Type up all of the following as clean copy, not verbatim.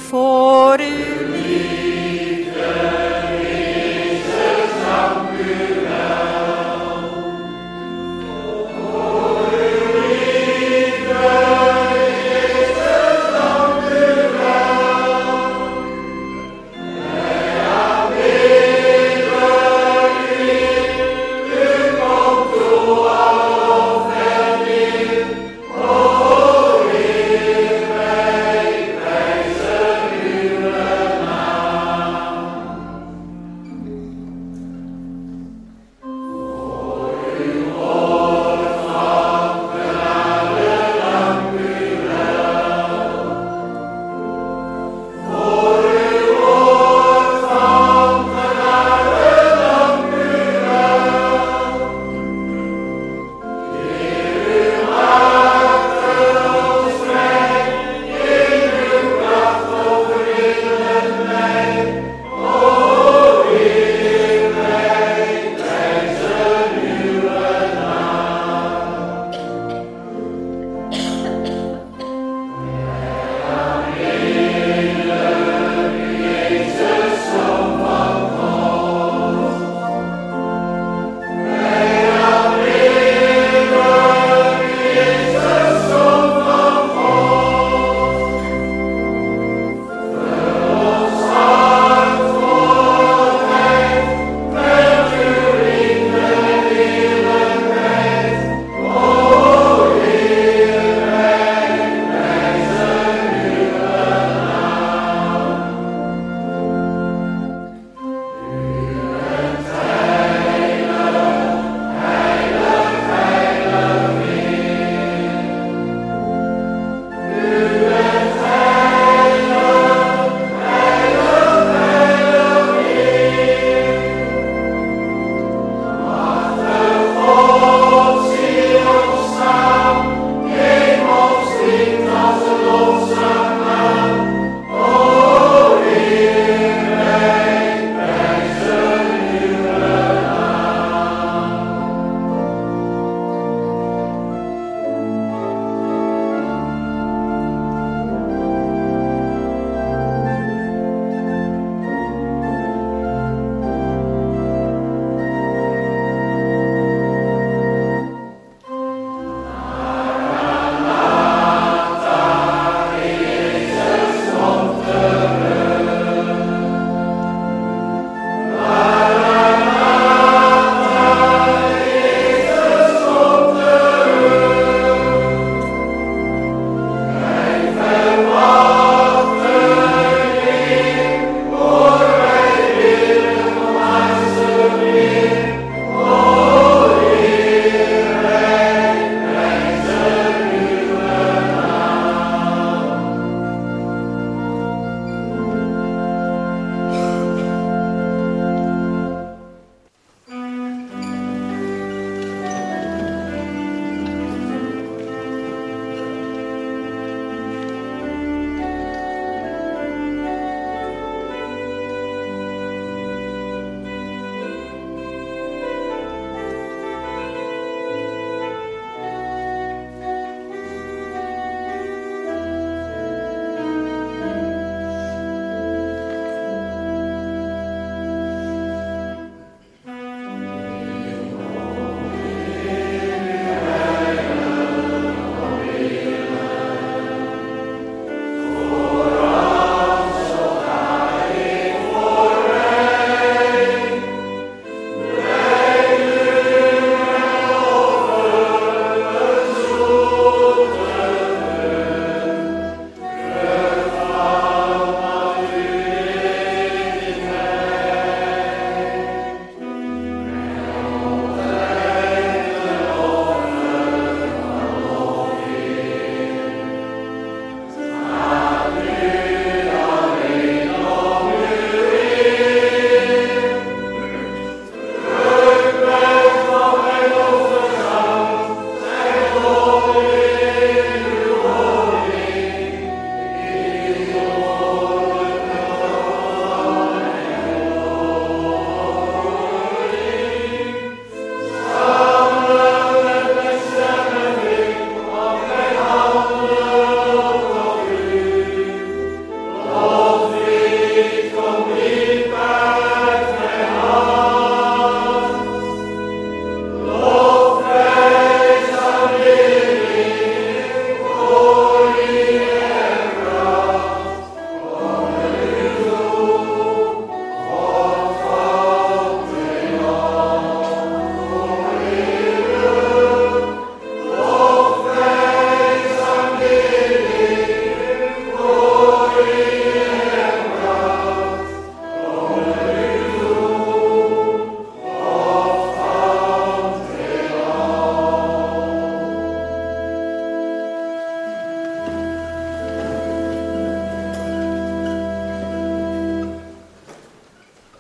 voor uw liefde.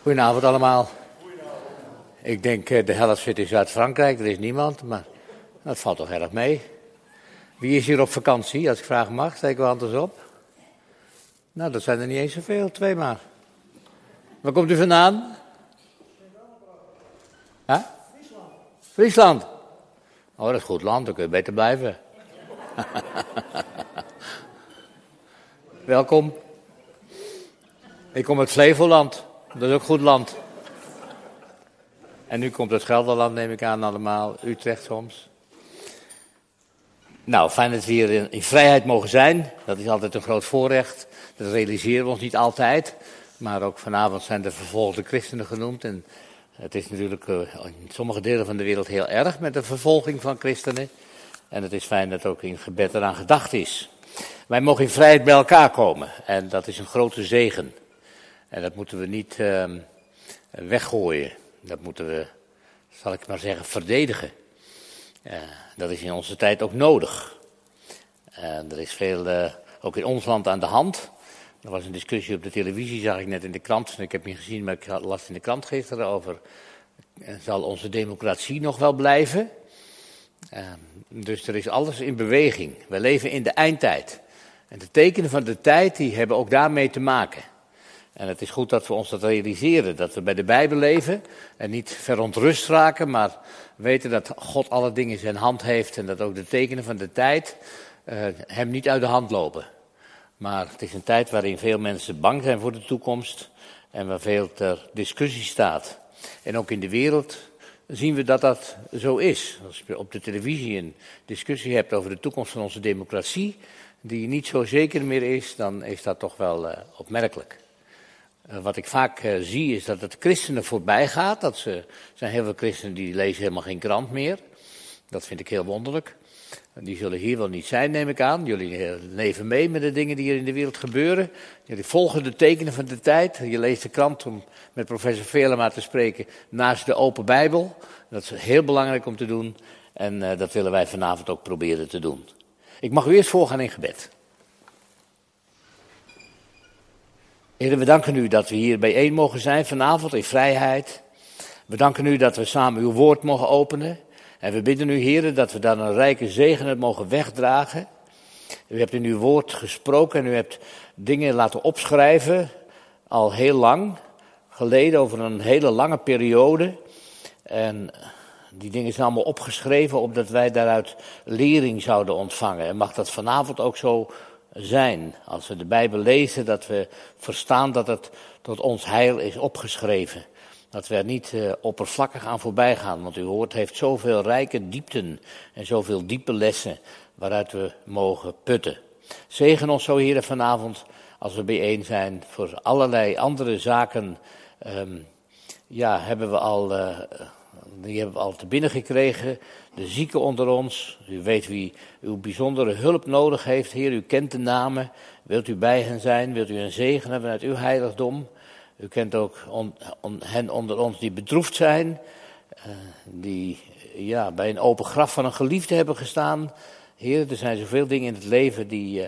Goedenavond allemaal. Ik denk de helft zit in Zuid-Frankrijk, er is niemand, maar dat valt toch erg mee. Wie is hier op vakantie, als ik vragen mag? Steek wel anders op. Nou, dat zijn er niet eens zoveel, 2 maar. Waar komt u vandaan? Huh? Friesland. Friesland? Oh, dat is goed land, dan kun je beter blijven. Welkom. Ik kom uit Flevoland, dat is ook goed land. En nu komt het Gelderland, neem ik aan, allemaal. Utrecht soms. Nou, fijn dat we hier in vrijheid mogen zijn. Dat is altijd een groot voorrecht. Dat realiseren we ons niet altijd. Maar ook vanavond zijn de vervolgde christenen genoemd. En het is natuurlijk in sommige delen van de wereld heel erg met de vervolging van christenen. En het is fijn dat ook in gebed eraan gedacht is. Wij mogen in vrijheid bij elkaar komen. En dat is een grote zegen. En dat moeten we niet weggooien. Dat moeten we, zal ik maar zeggen, verdedigen. Dat is in onze tijd ook nodig. Er is veel, ook in ons land, aan de hand. Er was een discussie op de televisie, zag ik net in de krant. Ik heb niet gezien, maar ik las in de krant gisteren over... zal onze democratie nog wel blijven? Dus er is alles in beweging. We leven in de eindtijd. En de tekenen van de tijd, die hebben ook daarmee te maken. En het is goed dat we ons dat realiseren, dat we bij de Bijbel leven en niet verontrust raken, maar weten dat God alle dingen in zijn hand heeft en dat ook de tekenen van de tijd hem niet uit de hand lopen. Maar het is een tijd waarin veel mensen bang zijn voor de toekomst en waar veel ter discussie staat. En ook in de wereld zien we dat dat zo is. Als je op de televisie een discussie hebt over de toekomst van onze democratie, die niet zo zeker meer is, dan is dat toch wel opmerkelijk. Wat ik vaak zie is dat het christenen voorbij gaat. Er zijn heel veel christenen die lezen helemaal geen krant meer. Dat vind ik heel wonderlijk. Die zullen hier wel niet zijn, neem ik aan. Jullie leven mee met de dingen die hier in de wereld gebeuren. Jullie volgen de tekenen van de tijd. Je leest de krant, om met professor Velema te spreken, naast de open Bijbel. Dat is heel belangrijk om te doen. En dat willen wij vanavond ook proberen te doen. Ik mag u eerst voorgaan in gebed. Heer, we danken u dat we hier bijeen mogen zijn vanavond in vrijheid. We danken u dat we samen uw woord mogen openen. En we bidden u, Heer, dat we dan een rijke zegen het mogen wegdragen. U hebt in uw woord gesproken en u hebt dingen laten opschrijven, al heel lang geleden, over een hele lange periode. En die dingen zijn allemaal opgeschreven, opdat wij daaruit lering zouden ontvangen. En mag dat vanavond ook zo zijn, als we de Bijbel lezen, dat we verstaan dat het tot ons heil is opgeschreven. Dat we er niet oppervlakkig aan voorbij gaan, want uw woord heeft zoveel rijke diepten en zoveel diepe lessen waaruit we mogen putten. Zegen ons zo, Heer, vanavond, als we bijeen zijn. Voor allerlei andere zaken hebben we al te binnen gekregen. De zieken onder ons, u weet wie uw bijzondere hulp nodig heeft, Heer, u kent de namen. Wilt u bij hen zijn, wilt u een zegen hebben uit uw heiligdom. U kent ook hen onder ons die bedroefd zijn, die bij een open graf van een geliefde hebben gestaan. Heer, er zijn zoveel dingen in het leven die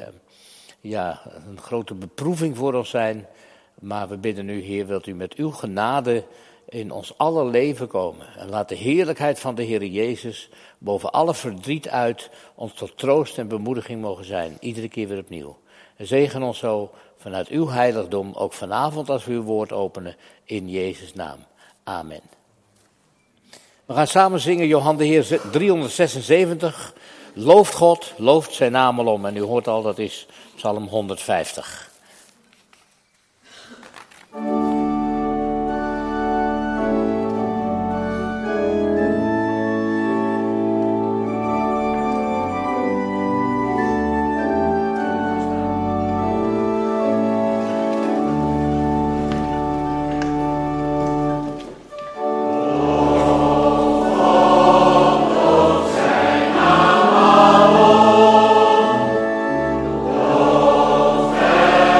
een grote beproeving voor ons zijn. Maar we bidden u, Heer, wilt u met uw genade in ons aller leven komen. En laat de heerlijkheid van de Heer Jezus boven alle verdriet uit ons tot troost en bemoediging mogen zijn. Iedere keer weer opnieuw. En zegen ons zo vanuit uw heiligdom, ook vanavond als we uw woord openen, in Jezus' naam. Amen. We gaan samen zingen Johan de Heer 376. Looft God, looft zijn naam alom. En u hoort al, dat is Psalm 150. Amen.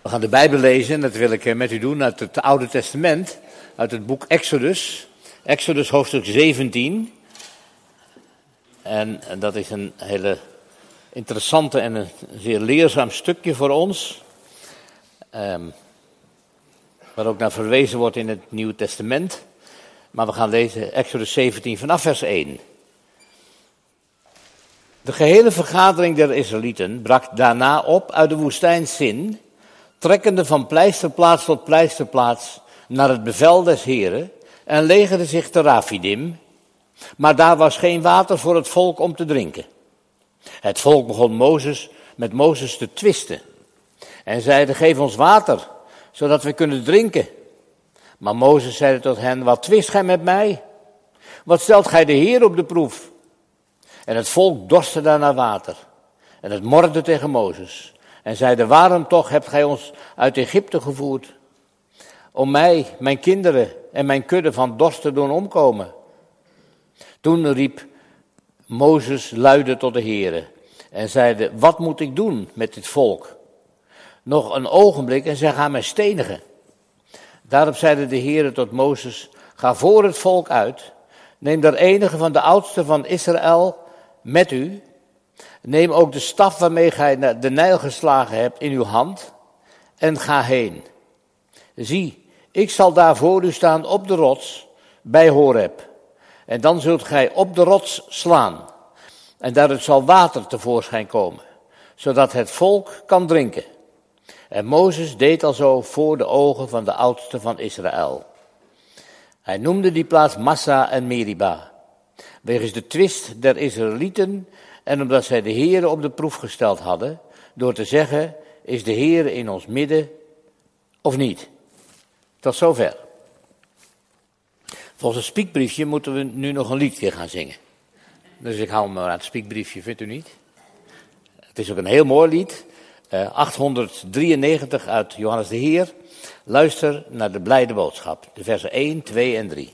We gaan de Bijbel lezen en dat wil ik met u doen uit het Oude Testament, uit het boek Exodus. Exodus hoofdstuk 17. En dat is een hele interessante en een zeer leerzaam stukje voor ons. Waar ook naar verwezen wordt in het Nieuwe Testament. Maar we gaan lezen Exodus 17 vanaf vers 1. De gehele vergadering der Israëlieten brak daarna op uit de woestijn Sin, trekkende van pleisterplaats tot pleisterplaats naar het bevel des Heren, en legerde zich te Rafidim, maar daar was geen water voor het volk om te drinken. Het volk begon met Mozes te twisten en zeide: geef ons water, zodat we kunnen drinken. Maar Mozes zeide tot hen: wat twist gij met mij? Wat stelt gij de Heer op de proef? En het volk dorstte daar naar water. En het morde tegen Mozes. En zeide: waarom toch hebt gij ons uit Egypte gevoerd? Om mij, mijn kinderen en mijn kudde van dorst te doen omkomen. Toen riep Mozes luide tot de Heere. En zeide: wat moet ik doen met dit volk? Nog een ogenblik en zij gaan mij stenigen. Daarop zeide de Heere tot Mozes: ga voor het volk uit. Neem daar enige van de oudsten van Israël met u. Neem ook de staf waarmee gij de Nijl geslagen hebt in uw hand. En ga heen. Zie, ik zal daar voor u staan op de rots bij Horeb. En dan zult gij op de rots slaan. En daaruit zal water tevoorschijn komen, zodat het volk kan drinken. En Mozes deed alzo voor de ogen van de oudsten van Israël. Hij noemde die plaats Massa en Meriba, wegens de twist der Israëlieten en omdat zij de Heere op de proef gesteld hadden, door te zeggen: is de Heere in ons midden of niet? Tot zover. Volgens een spiekbriefje moeten we nu nog een liedje gaan zingen. Dus ik hou me maar aan het spiekbriefje, vindt u niet? Het is ook een heel mooi lied. 893 uit Johannes de Heer. Luister naar de blijde boodschap. De versen 1, 2 en 3.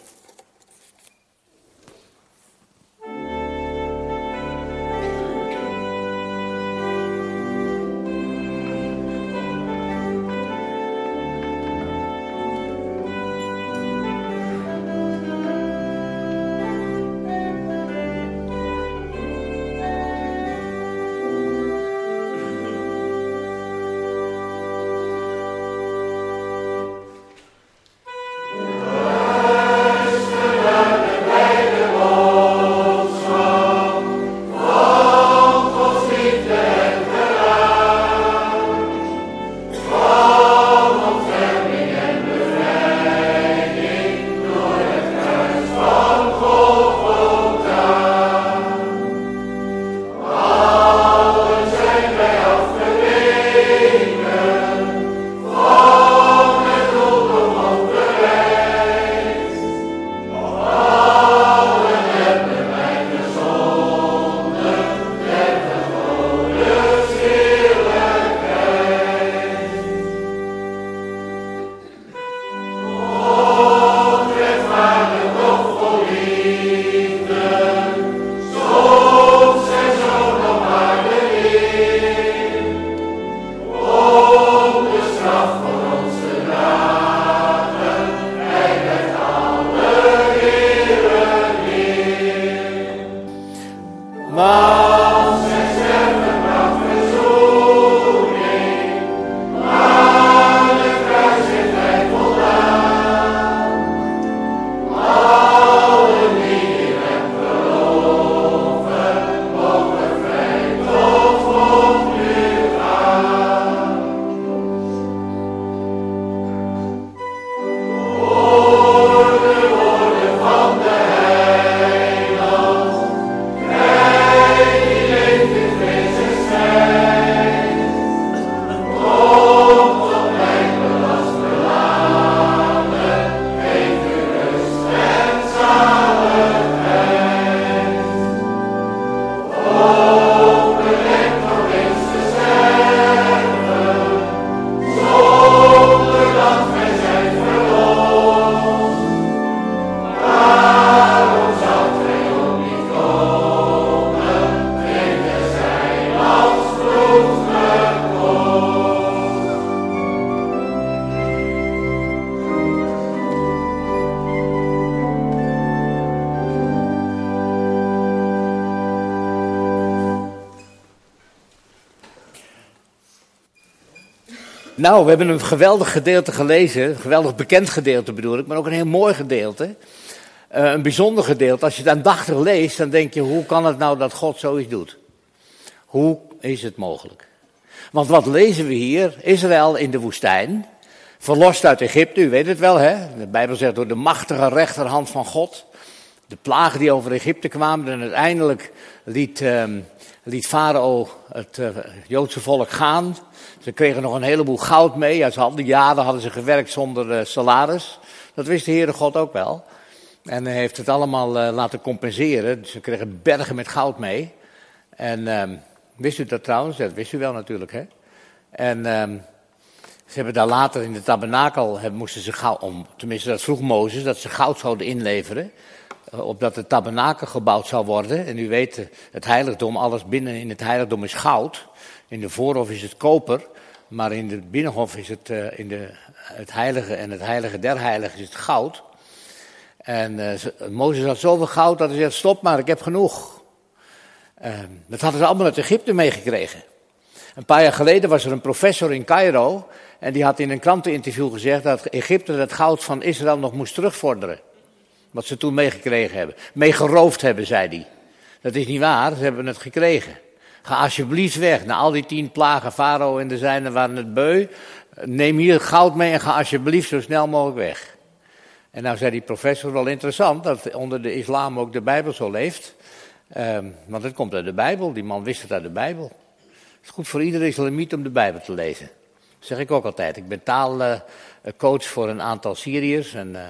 Nou, we hebben een geweldig gedeelte gelezen, een geweldig bekend gedeelte bedoel ik, maar ook een heel mooi gedeelte. Een bijzonder gedeelte. Als je het aandachtig leest, dan denk je, hoe kan het nou dat God zoiets doet? Hoe is het mogelijk? Want wat lezen we hier? Israël in de woestijn, verlost uit Egypte, u weet het wel hè. De Bijbel zegt door de machtige rechterhand van God. De plagen die over Egypte kwamen en uiteindelijk liet Farao het Joodse volk gaan. Ze kregen nog een heleboel goud mee. Ja, al die jaren hadden ze gewerkt zonder salaris. Dat wist de Heere God ook wel. En hij heeft het allemaal laten compenseren. Dus ze kregen bergen met goud mee. En wist u dat trouwens? Dat wist u wel natuurlijk, hè? En ze hebben daar later in de tabernakel, moesten ze goud, tenminste dat vroeg Mozes, dat ze goud zouden inleveren. Opdat het tabernakel gebouwd zou worden. En u weet, het heiligdom, alles binnen in het heiligdom is goud. In de voorhof is het koper. Maar in de binnenhof is het, het heilige en het heilige der heiligen is het goud. En Mozes had zoveel goud dat hij zei, stop maar, ik heb genoeg. Dat hadden ze allemaal uit Egypte meegekregen. Een paar jaar geleden was er een professor in Cairo. En die had in een kranteninterview gezegd dat Egypte het goud van Israël nog moest terugvorderen. Wat ze toen meegekregen hebben. Meegeroofd hebben, zei hij. Dat is niet waar, ze hebben het gekregen. Ga alsjeblieft weg. Na al die 10 plagen, Farao en de zijnen waren het beu. Neem hier het goud mee en ga alsjeblieft zo snel mogelijk weg. En nou zei die professor, wel interessant dat onder de islam ook de Bijbel zo leeft. Want het komt uit de Bijbel, die man wist het uit de Bijbel. Het is goed voor iedere islamiet om de Bijbel te lezen. Dat zeg ik ook altijd. Ik ben taalcoach voor een aantal Syriërs.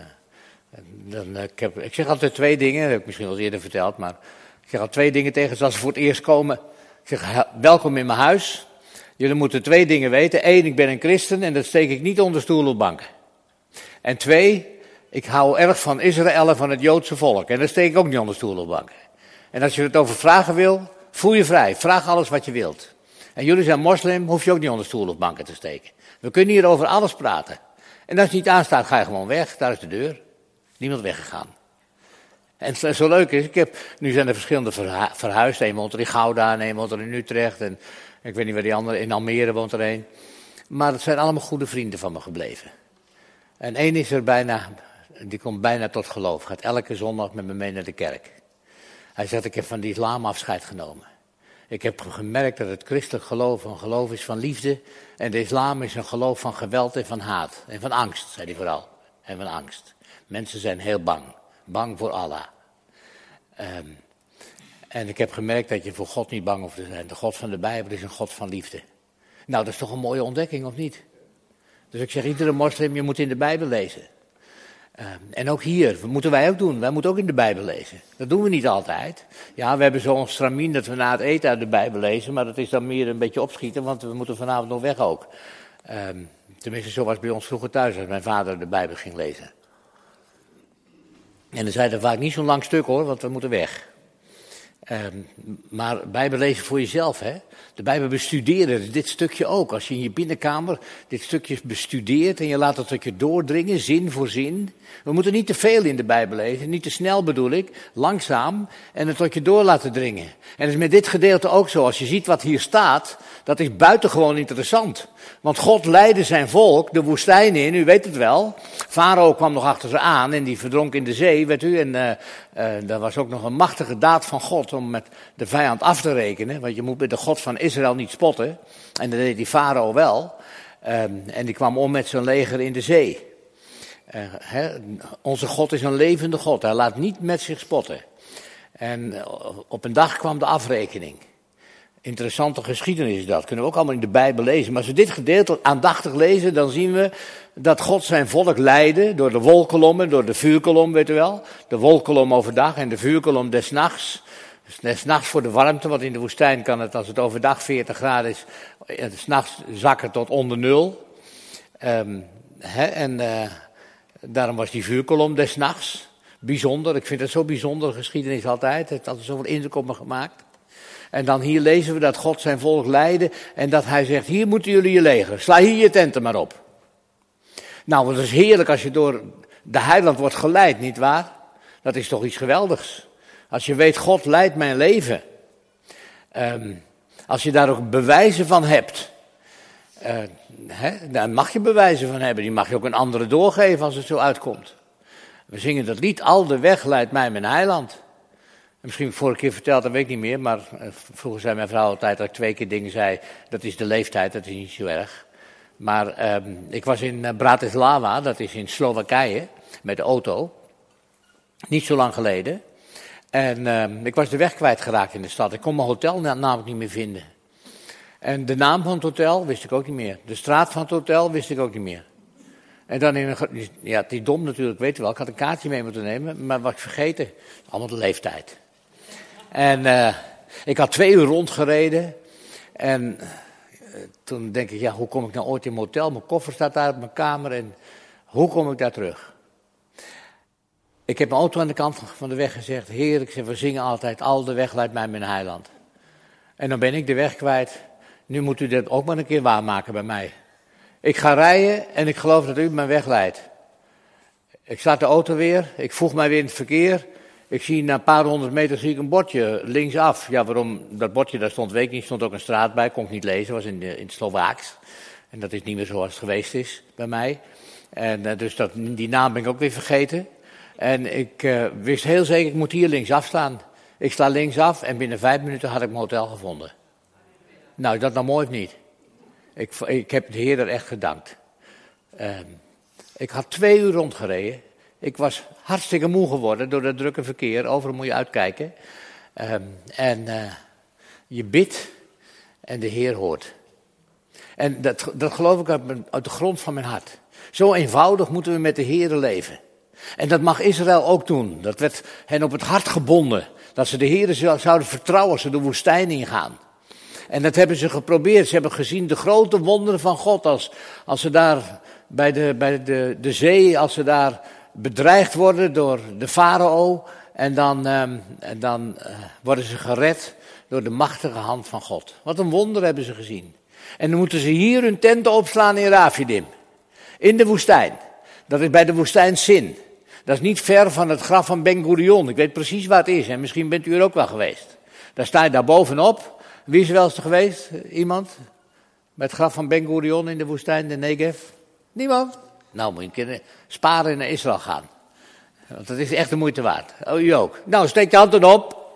Ik zeg altijd 2 dingen, dat heb ik misschien wel eens eerder verteld, maar ik zeg al 2 dingen tegen ze als ze voor het eerst komen. Ik zeg, welkom in mijn huis. Jullie moeten 2 dingen weten. 1, ik ben een christen en dat steek ik niet onder stoel of banken. En 2, ik hou erg van Israël en van het Joodse volk. En dat steek ik ook niet onder stoel of banken. En als je het over vragen wil, voel je vrij. Vraag alles wat je wilt. En jullie zijn moslim, hoef je ook niet onder stoel of banken te steken. We kunnen hier over alles praten. En als het niet aanstaat, ga je gewoon weg. Daar is de deur. Niemand weggegaan. En het zo leuk is, nu zijn er verschillende verhuisd. Een woont er in Gouda en een woont er in Utrecht. En ik weet niet waar die andere, in Almere woont er een. Maar het zijn allemaal goede vrienden van me gebleven. En één is er die komt bijna tot geloof. Gaat elke zondag met me mee naar de kerk. Hij zegt, ik heb van de islam afscheid genomen. Ik heb gemerkt dat het christelijk geloof een geloof is van liefde. En de islam is een geloof van geweld en van haat. En van angst, zei hij vooral. En van angst. Mensen zijn heel bang. Bang voor Allah. En ik heb gemerkt dat je voor God niet bang hoeft te zijn. De God van de Bijbel is een God van liefde. Nou, dat is toch een mooie ontdekking, of niet? Dus ik zeg, iedere moslim, je moet in de Bijbel lezen. En ook hier, dat moeten wij ook doen. Wij moeten ook in de Bijbel lezen. Dat doen we niet altijd. Ja, we hebben zo'n stramien dat we na het eten uit de Bijbel lezen. Maar dat is dan meer een beetje opschieten, want we moeten vanavond nog weg ook. Tenminste, zo was het bij ons vroeger thuis, als mijn vader de Bijbel ging lezen. En dan zei hij vaak niet zo'n lang stuk hoor, want we moeten weg. Maar Bijbel lezen voor jezelf, hè. De Bijbel bestuderen, dit stukje ook. Als je in je binnenkamer dit stukje bestudeert en je laat het tot je doordringen, zin voor zin. We moeten niet te veel in de Bijbel lezen, niet te snel bedoel ik, langzaam en het tot je door laten dringen. En dat is met dit gedeelte ook zo. Als je ziet wat hier staat, dat is buitengewoon interessant. Want God leidde zijn volk de woestijn in, u weet het wel. Farao kwam nog achter ze aan en die verdronk in de zee, weet u. En daar was ook nog een machtige daad van God om met de vijand af te rekenen. Want je moet met de God van Israël niet spotten. En dat deed die Farao wel. En die kwam om met zijn leger in de zee. Onze God is een levende God. Hij laat niet met zich spotten. En op een dag kwam de afrekening. Interessante geschiedenis is dat. Kunnen we ook allemaal in de Bijbel lezen. Maar als we dit gedeelte aandachtig lezen, dan zien we dat God zijn volk leidde door de wolkolommen, door de vuurkolom, weet u wel. De wolkolom overdag en de vuurkolom des nachts. Dus des nachts voor de warmte, want in de woestijn kan het, als het overdag 40 graden is, 's nachts zakken tot onder 0. Daarom was die vuurkolom des nachts bijzonder. Ik vind het zo bijzonder geschiedenis altijd. Het heeft altijd zoveel indruk op me gemaakt. En dan hier lezen we dat God zijn volk leidde en dat hij zegt, hier moeten jullie je leger, sla hier je tenten maar op. Nou, het is heerlijk als je door de heiland wordt geleid, nietwaar? Dat is toch iets geweldigs. Als je weet, God leidt mijn leven. Als je daar ook bewijzen van hebt. Daar mag je bewijzen van hebben. Die mag je ook een andere doorgeven als het zo uitkomt. We zingen dat lied, al de weg leidt mij mijn heiland. En misschien heb ik vorige keer verteld, dat weet ik niet meer. Maar vroeger zei mijn vrouw altijd dat ik 2 keer dingen zei. Dat is de leeftijd, dat is niet zo erg. Maar ik was in Bratislava, dat is in Slowakije, met de auto. Niet zo lang geleden. En ik was de weg kwijtgeraakt in de stad. Ik kon mijn hotel namelijk niet meer vinden. En de naam van het hotel wist ik ook niet meer. De straat van het hotel wist ik ook niet meer. En dan het is dom natuurlijk, weet je wel. Ik had een kaartje mee moeten nemen, maar was ik vergeten. Allemaal de leeftijd. En ik had 2 uur rondgereden. En toen denk ik, hoe kom ik nou ooit in mijn hotel? Mijn koffer staat daar op mijn kamer en hoe kom ik daar terug? Ik heb mijn auto aan de kant van de weg gezegd. Heer, ik zeg, we zingen altijd, al de weg leidt mij mijn heiland. En dan ben ik de weg kwijt. Nu moet u dat ook maar een keer waarmaken bij mij. Ik ga rijden en ik geloof dat u mijn weg leidt. Ik start de auto weer, ik voeg mij weer in het verkeer. Ik zie na een paar 100 meter zie ik een bordje linksaf. Ja, waarom dat bordje daar stond, weet ik niet. Er stond ook een straat bij, kon ik niet lezen, was in het Slovaaks. En dat is niet meer zoals het geweest is bij mij. En dus die naam ben ik ook weer vergeten. En ik wist heel zeker, ik moet hier linksaf staan. Ik sla linksaf en binnen 5 minuten had ik mijn hotel gevonden. Nou, is dat nou mooi of niet? Ik heb de Heer er echt gedankt. Ik had 2 uur rondgereden. Ik was hartstikke moe geworden door dat drukke verkeer. Overal moet je uitkijken. Je bidt en de Heer hoort. En dat geloof ik uit de grond van mijn hart. Zo eenvoudig moeten we met de Heer leven. En dat mag Israël ook doen. Dat werd hen op het hart gebonden. Dat ze de Heer zouden vertrouwen als ze de woestijn ingaan. En dat hebben ze geprobeerd. Ze hebben gezien de grote wonderen van God. Als ze daar bij de zee, als ze daar bedreigd worden door de farao. En dan worden ze gered door de machtige hand van God. Wat een wonder hebben ze gezien. En dan moeten ze hier hun tenten opslaan in Rafidim. In de woestijn. Dat is bij de woestijn Sin. Dat is niet ver van het graf van Ben Gurion. Ik weet precies waar het is. En misschien bent u er ook wel geweest. Daar sta je daar bovenop. Wie is er wel eens geweest? Iemand? Bij het graf van Ben Gurion in de woestijn, de Negev? Niemand? Nou, moet je een keer sparen en naar Israël gaan. Want dat is echt de moeite waard. Oh, u ook. Nou, steek je handen op.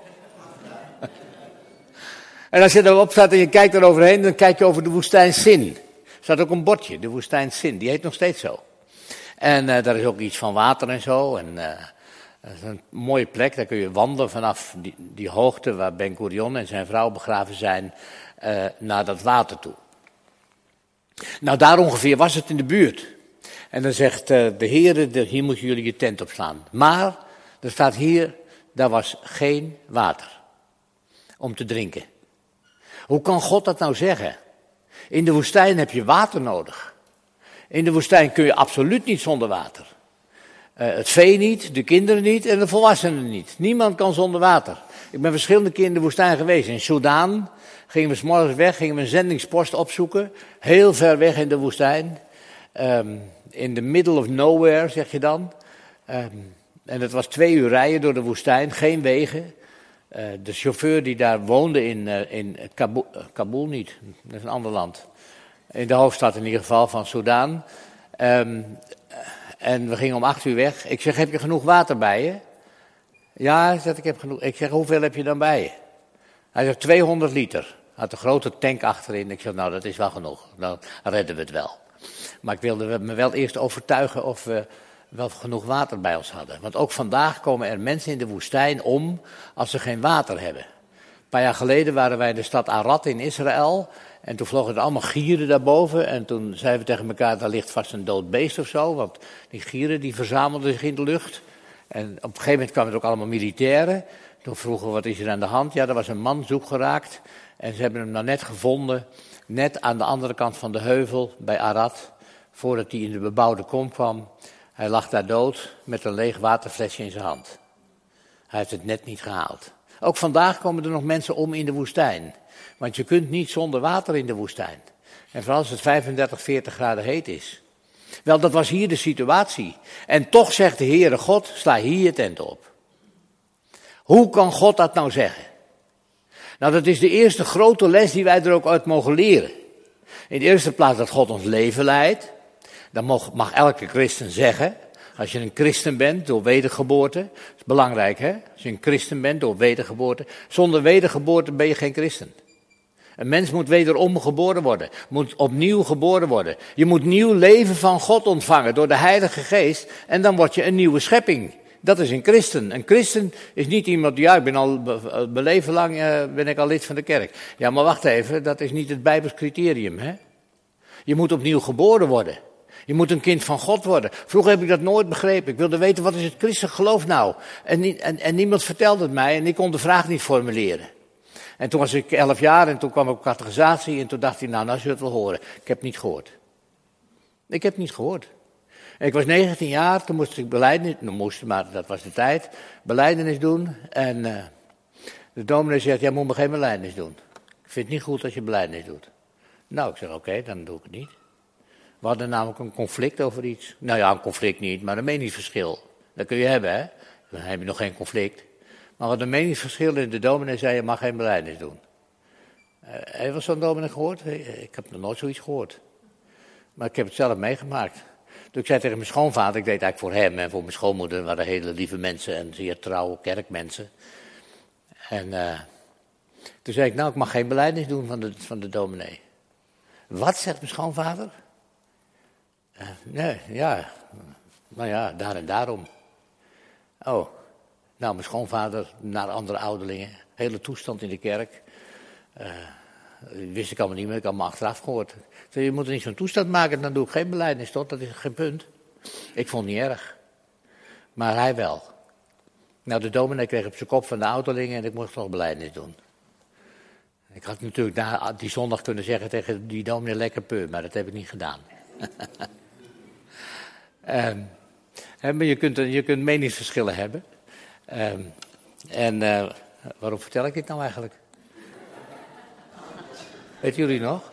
En als je erop staat en je kijkt er overheen, dan kijk je over de woestijn Sin. Er staat ook een bordje, de woestijn Sin. Die heet nog steeds zo. En daar is ook iets van water en zo. En dat is een mooie plek. Daar kun je wandelen vanaf die hoogte waar Ben Gurion en zijn vrouw begraven zijn naar dat water toe. Nou, daar ongeveer was het in de buurt. En dan zegt de Heer, hier moeten jullie je tent opslaan. Maar, er staat hier, daar was geen water om te drinken. Hoe kan God dat nou zeggen? In de woestijn heb je water nodig. In de woestijn kun je absoluut niet zonder water. Het vee niet, de kinderen niet en de volwassenen niet. Niemand kan zonder water. Ik ben verschillende keer in de woestijn geweest. In Soudaan gingen we 's morgens weg, gingen we een zendingspost opzoeken. Heel ver weg in de woestijn. In the middle of nowhere, zeg je dan. En dat was 2 uur rijden door de woestijn, geen wegen. De chauffeur die daar woonde in Kabul niet, dat is een ander land. In de hoofdstad in ieder geval van Soudaan. En we gingen om 8 uur weg. Ik zeg, heb je genoeg water bij je? Ja, hij zegt, ik heb genoeg. Ik zeg, hoeveel heb je dan bij je? Hij zegt, 200 liter. Hij had een grote tank achterin. Ik zeg, nou, dat is wel genoeg. Dan redden we het wel. Maar ik wilde me wel eerst overtuigen of we wel genoeg water bij ons hadden. Want ook vandaag komen er mensen in de woestijn om als ze geen water hebben. Een paar jaar geleden waren wij in de stad Arad in Israël. En toen vlogen er allemaal gieren daarboven. En toen zeiden we tegen elkaar, daar ligt vast een dood beest of zo. Want die gieren die verzamelden zich in de lucht. En op een gegeven moment kwamen er ook allemaal militairen. Toen vroegen we, wat is er aan de hand? Ja, er was een man zoek geraakt. En ze hebben hem nou net gevonden. Net aan de andere kant van de heuvel bij Arad. Voordat hij in de bebouwde kom kwam. Hij lag daar dood met een leeg waterflesje in zijn hand. Hij heeft het net niet gehaald. Ook vandaag komen er nog mensen om in de woestijn. Want je kunt niet zonder water in de woestijn. En vooral als het 35, 40 graden heet is. Wel, dat was hier de situatie. En toch zegt de Heere God, sla hier je tent op. Hoe kan God dat nou zeggen? Nou, dat is de eerste grote les die wij er ook uit mogen leren. In de eerste plaats dat God ons leven leidt. Dat mag elke christen zeggen. Als je een christen bent door wedergeboorte, dat is belangrijk hè. Als je een christen bent door wedergeboorte. Zonder wedergeboorte ben je geen christen. Een mens moet wederom geboren worden, moet opnieuw geboren worden. Je moet nieuw leven van God ontvangen door de Heilige Geest en dan word je een nieuwe schepping. Dat is een christen. Een christen is niet iemand, ja ik ben al mijn leven lang ben ik al lid van de kerk. Ja maar wacht even, dat is niet het Bijbels criterium hè. Je moet opnieuw geboren worden. Je moet een kind van God worden. Vroeger heb ik dat nooit begrepen. Ik wilde weten, wat is het christelijk geloof nou? En niemand vertelde het mij en ik kon de vraag niet formuleren. En toen was ik 11 jaar en toen kwam ik op catechisatie en toen dacht ik, nou zul je het wel horen. Ik heb het niet gehoord. Ik heb het niet gehoord. En ik was 19 jaar, toen moest ik belijdenis, maar dat was de tijd, belijdenis doen. En de dominee zegt, jij moet maar geen belijdenis doen. Ik vind het niet goed als je belijdenis doet. Nou, ik zeg, oké, dan doe ik het niet. We hadden namelijk een conflict over iets. Nou ja, een conflict niet, maar een meningsverschil. Dat kun je hebben, hè. Dan heb je nog geen conflict. Maar wat een meningsverschil in de dominee zei, je mag geen belijdenis doen. Heb je wel zo'n dominee gehoord? Ik heb nog nooit zoiets gehoord. Maar ik heb het zelf meegemaakt. Toen ik zei tegen mijn schoonvader, ik deed eigenlijk voor hem en voor mijn schoonmoeder, waren hele lieve mensen en zeer trouwe kerkmensen. En toen zei ik, nou ik mag geen belijdenis doen van de dominee. Wat, zegt mijn schoonvader? Nee, ja, nou ja, daar en daarom. Oh, nou mijn schoonvader naar andere ouderlingen, hele toestand in de kerk. Wist ik allemaal niet meer, ik had me achteraf gehoord. Ik zei, je moet er niet zo'n toestand maken, dan doe ik geen belijdenis, toch? Dat is geen punt. Ik vond het niet erg. Maar hij wel. Nou, de dominee kreeg op zijn kop van de ouderlingen en ik moest nog belijdenis doen. Ik had natuurlijk die zondag kunnen zeggen tegen die dominee lekker peu, maar dat heb ik niet gedaan. Maar je kunt meningsverschillen hebben. Waarom vertel ik dit nou eigenlijk? Weet jullie nog?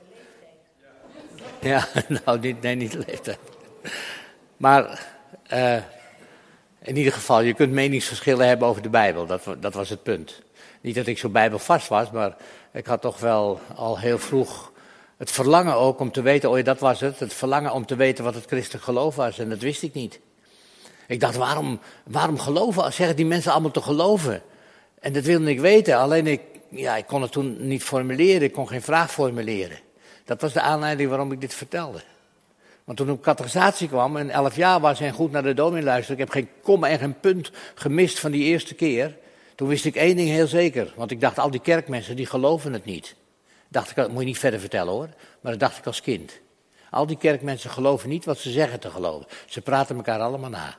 Ja, nou, niet de leeftijd. Maar in ieder geval, je kunt meningsverschillen hebben over de Bijbel. Dat was het punt. Niet dat ik zo bijbelvast was, maar ik had toch wel al heel vroeg het verlangen ook om te weten, oh dat was het. Het verlangen om te weten wat het christelijk geloof was. En dat wist ik niet. Ik dacht, waarom geloven? Zeggen die mensen allemaal te geloven? En dat wilde ik weten. Alleen ik kon het toen niet formuleren. Ik kon geen vraag formuleren. Dat was de aanleiding waarom ik dit vertelde. Want toen ik op catechisatie kwam en 11 jaar was en goed naar de dominee luisterde. Ik heb geen komma en geen punt gemist van die eerste keer. Toen wist ik één ding heel zeker. Want ik dacht, al die kerkmensen die geloven het niet. Dacht ik, dat moet je niet verder vertellen hoor. Maar dat dacht ik als kind. Al die kerkmensen geloven niet wat ze zeggen te geloven. Ze praten elkaar allemaal na.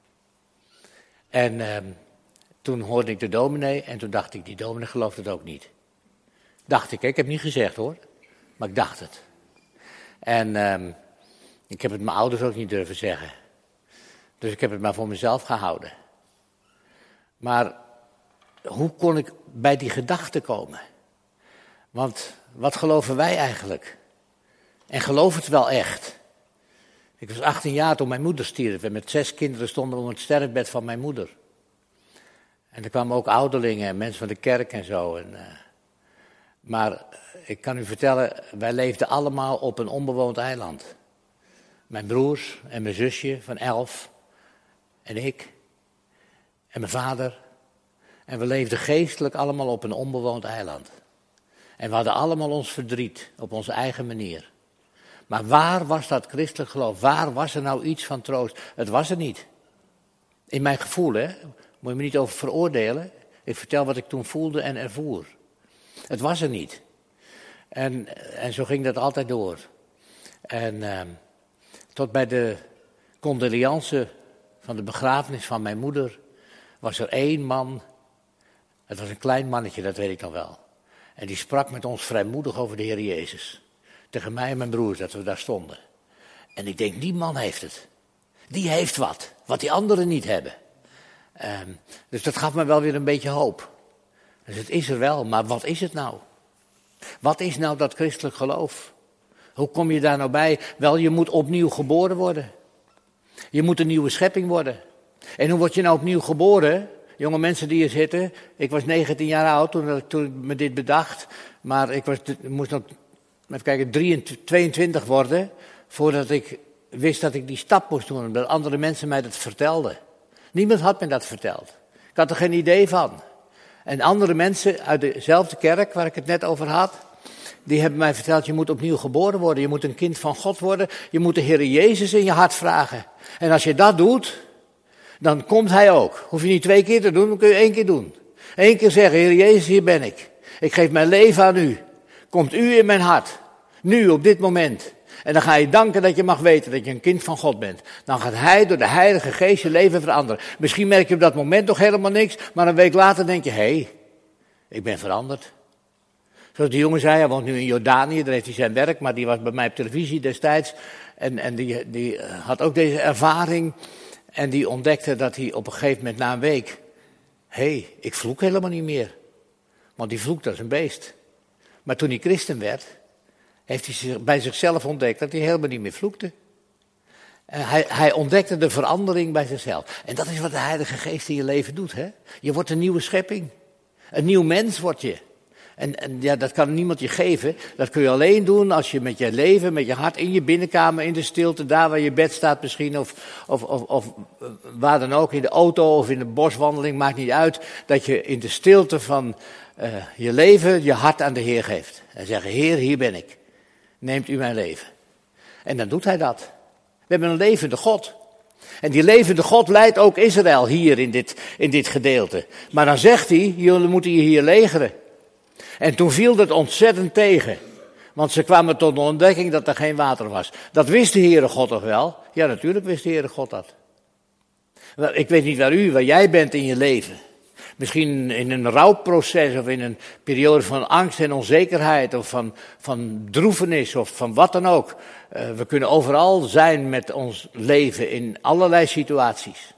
En toen hoorde ik de dominee en toen dacht ik, die dominee gelooft het ook niet. Dacht ik, ik heb niet gezegd hoor. Maar ik dacht het. En ik heb het mijn ouders ook niet durven zeggen. Dus ik heb het maar voor mezelf gehouden. Maar hoe kon ik bij die gedachte komen? Want wat geloven wij eigenlijk? En geloof het wel echt? Ik was 18 jaar toen mijn moeder stierf. En met 6 kinderen stonden we op het sterfbed van mijn moeder. En er kwamen ook ouderlingen en mensen van de kerk en zo. Maar ik kan u vertellen, wij leefden allemaal op een onbewoond eiland. Mijn broers en mijn zusje van 11 en ik en mijn vader. En we leefden geestelijk allemaal op een onbewoond eiland. En we hadden allemaal ons verdriet op onze eigen manier. Maar waar was dat christelijk geloof? Waar was er nou iets van troost? Het was er niet. In mijn gevoel, hè. Moet je me niet over veroordelen. Ik vertel wat ik toen voelde en ervoer. Het was er niet. En zo ging dat altijd door. En tot bij de condoleance van de begrafenis van mijn moeder was er 1 man. Het was een klein mannetje, dat weet ik nog wel. En die sprak met ons vrijmoedig over de Heer Jezus. Tegen mij en mijn broers, dat we daar stonden. En ik denk, die man heeft het. Die heeft wat die anderen niet hebben. Dus dat gaf me wel weer een beetje hoop. Dus het is er wel, maar wat is het nou? Wat is nou dat christelijk geloof? Hoe kom je daar nou bij? Wel, je moet opnieuw geboren worden. Je moet een nieuwe schepping worden. En hoe word je nou opnieuw geboren? Jonge mensen die hier zitten, ik was 19 jaar oud toen ik me dit bedacht. Maar ik moest nog even kijken, 22 worden, voordat ik wist dat ik die stap moest doen, omdat andere mensen mij dat vertelden. Niemand had me dat verteld. Ik had er geen idee van. En andere mensen uit dezelfde kerk, waar ik het net over had, die hebben mij verteld, je moet opnieuw geboren worden, je moet een kind van God worden, je moet de Heer Jezus in je hart vragen. En als je dat doet, dan komt Hij ook. Hoef je niet 2 keer te doen, dan kun je 1 keer doen. 1 keer zeggen, Heer Jezus, hier ben ik. Ik geef mijn leven aan u. Komt u in mijn hart. Nu, op dit moment. En dan ga je danken dat je mag weten dat je een kind van God bent. Dan gaat Hij door de Heilige Geest je leven veranderen. Misschien merk je op dat moment nog helemaal niks, maar een week later denk je, hé, ik ben veranderd. Zoals die jongen zei, hij woont nu in Jordanië, daar heeft hij zijn werk, maar die was bij mij op televisie destijds. En die had ook deze ervaring en die ontdekte dat hij op een gegeven moment na een week, hé, ik vloek helemaal niet meer. Want die vloekt als een beest. Maar toen hij christen werd, heeft hij bij zichzelf ontdekt dat hij helemaal niet meer vloekte. Hij ontdekte de verandering bij zichzelf. En dat is wat de Heilige Geest in je leven doet. Hè? Je wordt een nieuwe schepping. Een nieuw mens word je. En ja, dat kan niemand je geven. Dat kun je alleen doen als je met je leven, met je hart in je binnenkamer, in de stilte, daar waar je bed staat misschien, of waar dan ook, in de auto of in de boswandeling, maakt niet uit. Dat je in de stilte van je leven je hart aan de Heer geeft. En zeggen, Heer, hier ben ik. Neemt u mijn leven. En dan doet Hij dat. We hebben een levende God. En die levende God leidt ook Israël hier in dit gedeelte. Maar dan zegt hij, jullie moeten hier legeren. En toen viel het ontzettend tegen. Want ze kwamen tot de ontdekking dat er geen water was. Dat wist de Heere God toch wel? Ja, natuurlijk wist de Heere God dat. Ik weet niet waar jij bent in je leven. Misschien in een rouwproces of in een periode van angst en onzekerheid of van droefenis of van wat dan ook. We kunnen overal zijn met ons leven in allerlei situaties.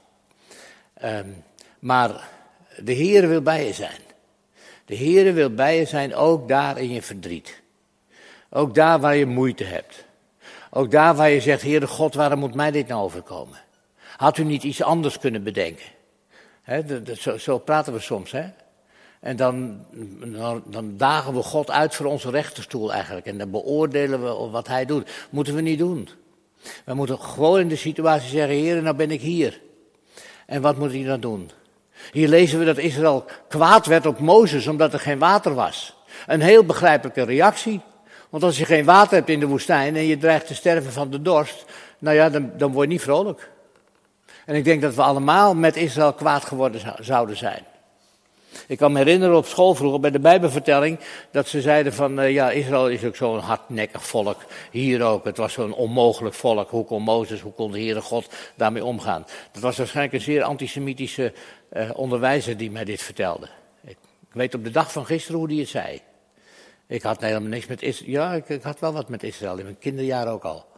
Maar de Heere wil bij je zijn. De Heere wil bij je zijn, ook daar in je verdriet. Ook daar waar je moeite hebt. Ook daar waar je zegt, Heere God, waarom moet mij dit nou overkomen? Had u niet iets anders kunnen bedenken? Zo praten we soms, hè? En dan dagen we God uit voor onze rechterstoel eigenlijk. En dan beoordelen we wat Hij doet. Moeten we niet doen. We moeten gewoon in de situatie zeggen, Heere, nou ben ik hier. En wat moet hij dan doen? Hier lezen we dat Israël kwaad werd op Mozes omdat er geen water was. Een heel begrijpelijke reactie. Want als je geen water hebt in de woestijn en je dreigt te sterven van de dorst, nou ja, dan word je niet vrolijk. En ik denk dat we allemaal met Israël kwaad geworden zouden zijn. Ik kan me herinneren op school vroeger bij de Bijbelvertelling dat ze zeiden van ja, Israël is ook zo'n hardnekkig volk. Hier ook, het was zo'n onmogelijk volk. Hoe kon Mozes, hoe kon de Heere God daarmee omgaan? Dat was waarschijnlijk een zeer antisemitische onderwijzer die mij dit vertelde. Ik weet op de dag van gisteren hoe die het zei. Ik had helemaal niks met Israël. Ja, ik had wel wat met Israël, in mijn kinderjaren ook al.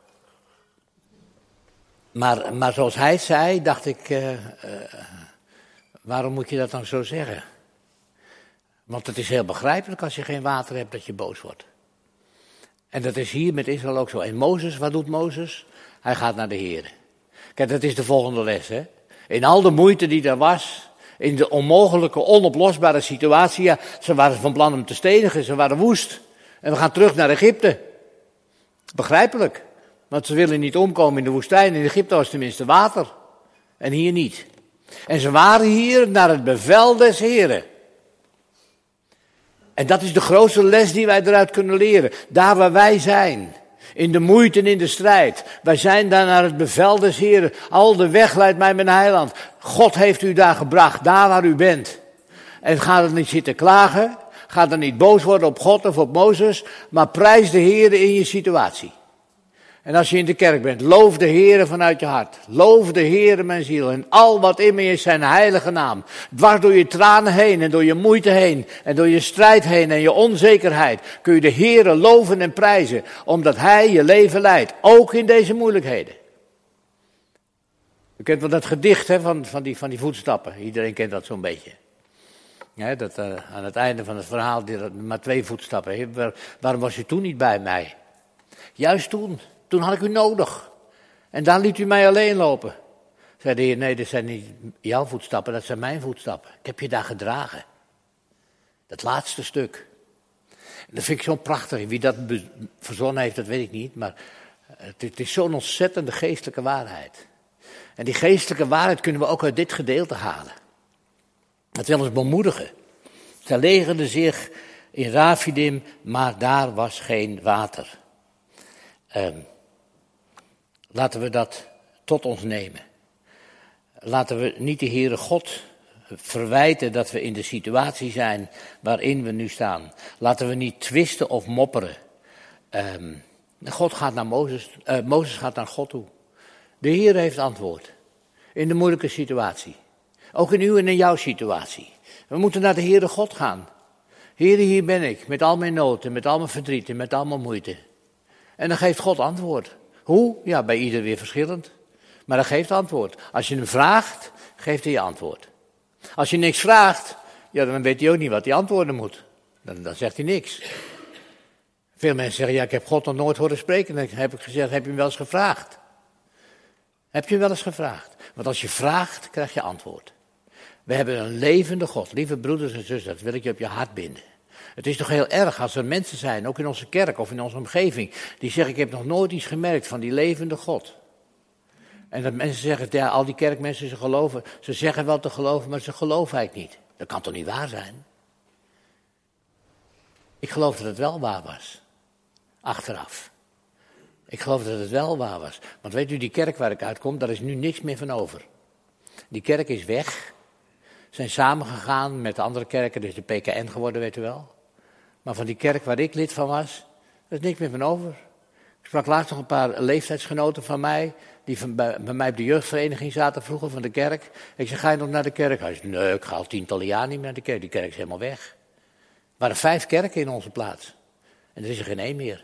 Maar zoals hij zei, dacht ik, waarom moet je dat dan zo zeggen? Want het is heel begrijpelijk als je geen water hebt dat je boos wordt. En dat is hier met Israël ook zo. En Mozes, wat doet Mozes? Hij gaat naar de Heer. Kijk, dat is de volgende les, hè. In al de moeite die er was, in de onmogelijke, onoplosbare situatie, ja, ze waren van plan om te stenigen, ze waren woest. En we gaan terug naar Egypte. Begrijpelijk. Want ze willen niet omkomen in de woestijn. In Egypte was tenminste water. En hier niet. En ze waren hier naar het bevel des Heren. En dat is de grootste les die wij eruit kunnen leren. Daar waar wij zijn. In de moeite en in de strijd. Wij zijn daar naar het bevel des Heren. Al de weg leidt mij mijn heiland. God heeft u daar gebracht. Daar waar u bent. En ga er niet zitten klagen. Ga er niet boos worden op God of op Mozes. Maar prijs de Heren in je situatie. En als je in de kerk bent, loof de Heere vanuit je hart. Loof de Heere mijn ziel. En al wat in me is zijn heilige naam. Dwars door je tranen heen en door je moeite heen. En door je strijd heen en je onzekerheid. Kun je de Heere loven en prijzen. Omdat Hij je leven leidt. Ook in deze moeilijkheden. U kent wel dat gedicht hè, van die voetstappen. Iedereen kent dat zo'n beetje. Ja, dat aan het einde van het verhaal maar 2 voetstappen. Waarom was u toen niet bij mij? Juist toen had ik u nodig. En daar liet u mij alleen lopen. Zei de Heer, nee, dat zijn niet jouw voetstappen, dat zijn mijn voetstappen. Ik heb je daar gedragen. Dat laatste stuk. Dat vind ik zo prachtig. Wie dat verzonnen heeft, dat weet ik niet. Maar het is zo'n ontzettende geestelijke waarheid. En die geestelijke waarheid kunnen we ook uit dit gedeelte halen. Dat wil ons bemoedigen. Zij legerden zich in Rafidim, maar daar was geen water. Laten we dat tot ons nemen. Laten we niet de Heere God verwijten dat we in de situatie zijn waarin we nu staan. Laten we niet twisten of mopperen. God gaat naar Mozes gaat naar God toe. De Heer heeft antwoord in de moeilijke situatie. Ook in uw en in jouw situatie. We moeten naar de Heere God gaan. Heere, hier ben ik, met al mijn noten, met al mijn verdriet en met al mijn moeite. En dan geeft God antwoord. Hoe? Ja, bij ieder weer verschillend. Maar hij geeft antwoord. Als je hem vraagt, geeft hij je antwoord. Als je niks vraagt, ja, dan weet hij ook niet wat hij antwoorden moet. Dan zegt hij niks. Veel mensen zeggen, ja, ik heb God nog nooit horen spreken. Dan heb ik gezegd, heb je hem wel eens gevraagd? Heb je hem wel eens gevraagd? Want als je vraagt, krijg je antwoord. We hebben een levende God. Lieve broeders en zusters, dat wil ik je op je hart binden. Het is toch heel erg als er mensen zijn, ook in onze kerk of in onze omgeving, die zeggen, ik heb nog nooit iets gemerkt van die levende God. En dat mensen zeggen, ja, al die kerkmensen, ze zeggen wel te geloven, maar ze geloven eigenlijk niet. Dat kan toch niet waar zijn? Ik geloof dat het wel waar was. Achteraf. Ik geloof dat het wel waar was. Want weet u, die kerk waar ik uitkom, daar is nu niks meer van over. Die kerk is weg. Zijn samengegaan met de andere kerken, dus de PKN geworden, weet u wel. Maar van die kerk waar ik lid van was, er is niks meer van over. Ik sprak laatst nog een paar leeftijdsgenoten van mij, die bij mij op de jeugdvereniging zaten vroeger van de kerk. Ik zei, ga je nog naar de kerk? Hij zei, nee, ik ga al tientallen jaar niet meer naar de kerk. Die kerk is helemaal weg. Er waren 5 kerken in onze plaats. En er is er geen 1 meer.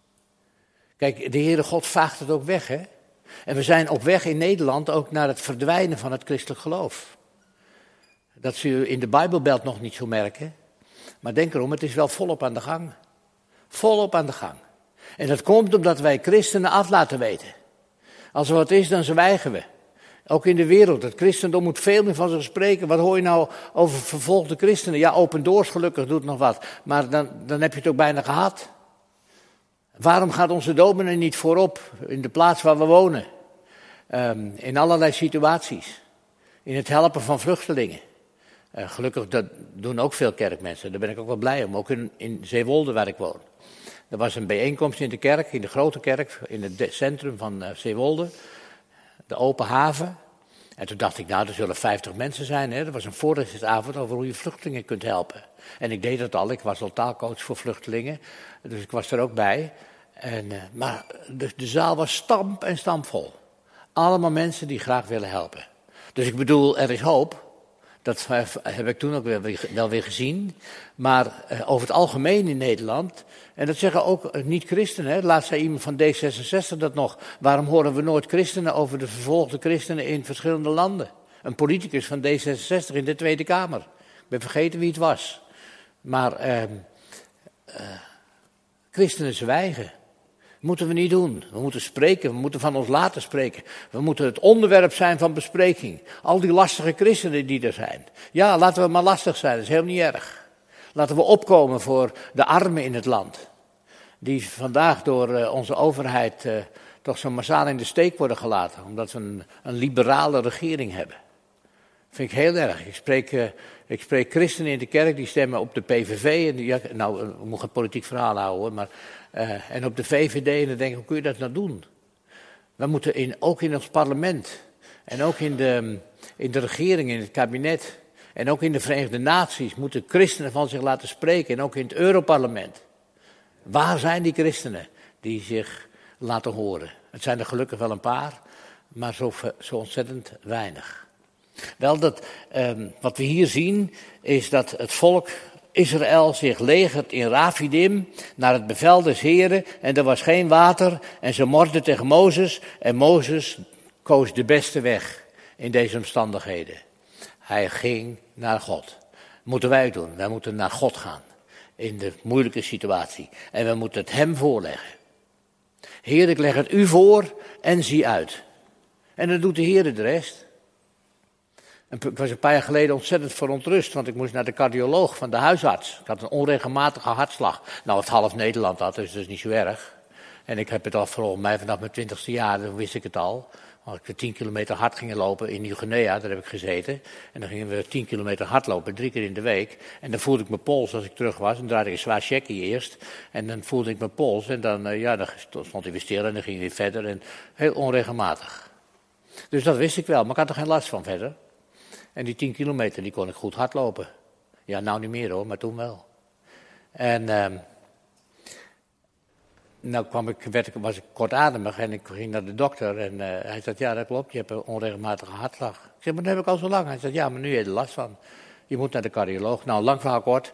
Kijk, de Heere God vaagt het ook weg, hè. En we zijn op weg in Nederland ook naar het verdwijnen van het christelijk geloof. Dat zul je in de Bijbelbelt nog niet zo merken. Maar denk erom, het is wel volop aan de gang. Volop aan de gang. En dat komt omdat wij christenen af laten weten. Als er wat is, dan zwijgen we. Ook in de wereld, het christendom moet veel meer van zich spreken. Wat hoor je nou over vervolgde christenen? Ja, Open Doors gelukkig doet nog wat. Maar dan heb je het ook bijna gehad. Waarom gaat onze dominee niet voorop in de plaats waar we wonen? In allerlei situaties. In het helpen van vluchtelingen. Gelukkig dat doen ook veel kerkmensen. Daar ben ik ook wel blij om. Ook in Zeewolde waar ik woon. Er was een bijeenkomst in de kerk, in de grote kerk, in het centrum van Zeewolde. De open haven. En toen dacht ik, nou, er zullen 50 mensen zijn. Hè? Er was een voorlichtingsavond over hoe je vluchtelingen kunt helpen. En ik deed dat al, ik was al taalcoach voor vluchtelingen. Dus ik was er ook bij. Maar de zaal was stamp en stampvol. Allemaal mensen die graag willen helpen. Dus ik bedoel, er is hoop. Dat heb ik toen ook wel weer gezien. Maar over het algemeen in Nederland, en dat zeggen ook niet-christenen. Laatst zei iemand van D66 dat nog. Waarom horen we nooit christenen over de vervolgde christenen in verschillende landen? Een politicus van D66 in de Tweede Kamer. Ik ben vergeten wie het was. Maar christenen zwijgen. Moeten we niet doen. We moeten spreken, we moeten van ons laten spreken. We moeten het onderwerp zijn van bespreking. Al die lastige christenen die er zijn. Ja, laten we maar lastig zijn, dat is helemaal niet erg. Laten we opkomen voor de armen in het land. Die vandaag door onze overheid toch zo massaal in de steek worden gelaten. Omdat we een liberale regering hebben. Dat vind ik heel erg. Ik spreek christenen in de kerk, die stemmen op de PVV. En we moeten een politiek verhaal houden hoor, maar... en op de VVD, en dan denk ik, hoe kun je dat nou doen? We moeten ook in ons parlement, en ook in de regering, in het kabinet, en ook in de Verenigde Naties, moeten christenen van zich laten spreken, en ook in het Europarlement. Waar zijn die christenen die zich laten horen? Het zijn er gelukkig wel een paar, maar zo ontzettend weinig. Wel, wat we hier zien, is dat het volk... Israël zich legert in Rafidim naar het bevel des Heren en er was geen water en ze morden tegen Mozes en Mozes koos de beste weg in deze omstandigheden. Hij ging naar God. Moeten wij doen, wij moeten naar God gaan in de moeilijke situatie en we moeten het hem voorleggen. Heer, ik leg het u voor en zie uit. En dan doet de Heer de rest. Ik was een paar jaar geleden ontzettend verontrust, want ik moest naar de cardioloog van de huisarts. Ik had een onregelmatige hartslag. Nou, het half Nederland had, dus dat is niet zo erg. En ik heb het al volgens mij vanaf mijn 20ste jaar, dan wist ik het al. Als ik 10 kilometer hard ging lopen in Nieuw-Guinea, daar heb ik gezeten. En dan gingen we 10 kilometer hardlopen, 3 keer in de week. En dan voelde ik mijn pols als ik terug was. En dan draaide ik een zwaar checkie eerst. En dan voelde ik mijn pols. En dan, dan stond hij weer stil en dan ging hij weer verder. En heel onregelmatig. Dus dat wist ik wel, maar ik had er geen last van verder. En die 10 kilometer, die kon ik goed hardlopen. Ja, nou niet meer hoor, maar toen wel. En nou was ik kortademig en ik ging naar de dokter. En hij zei, ja dat klopt, je hebt een onregelmatige hartslag. Ik zei, maar dat heb ik al zo lang. Hij zei, ja, maar nu heb je er last van. Je moet naar de cardioloog. Nou, lang verhaal kort.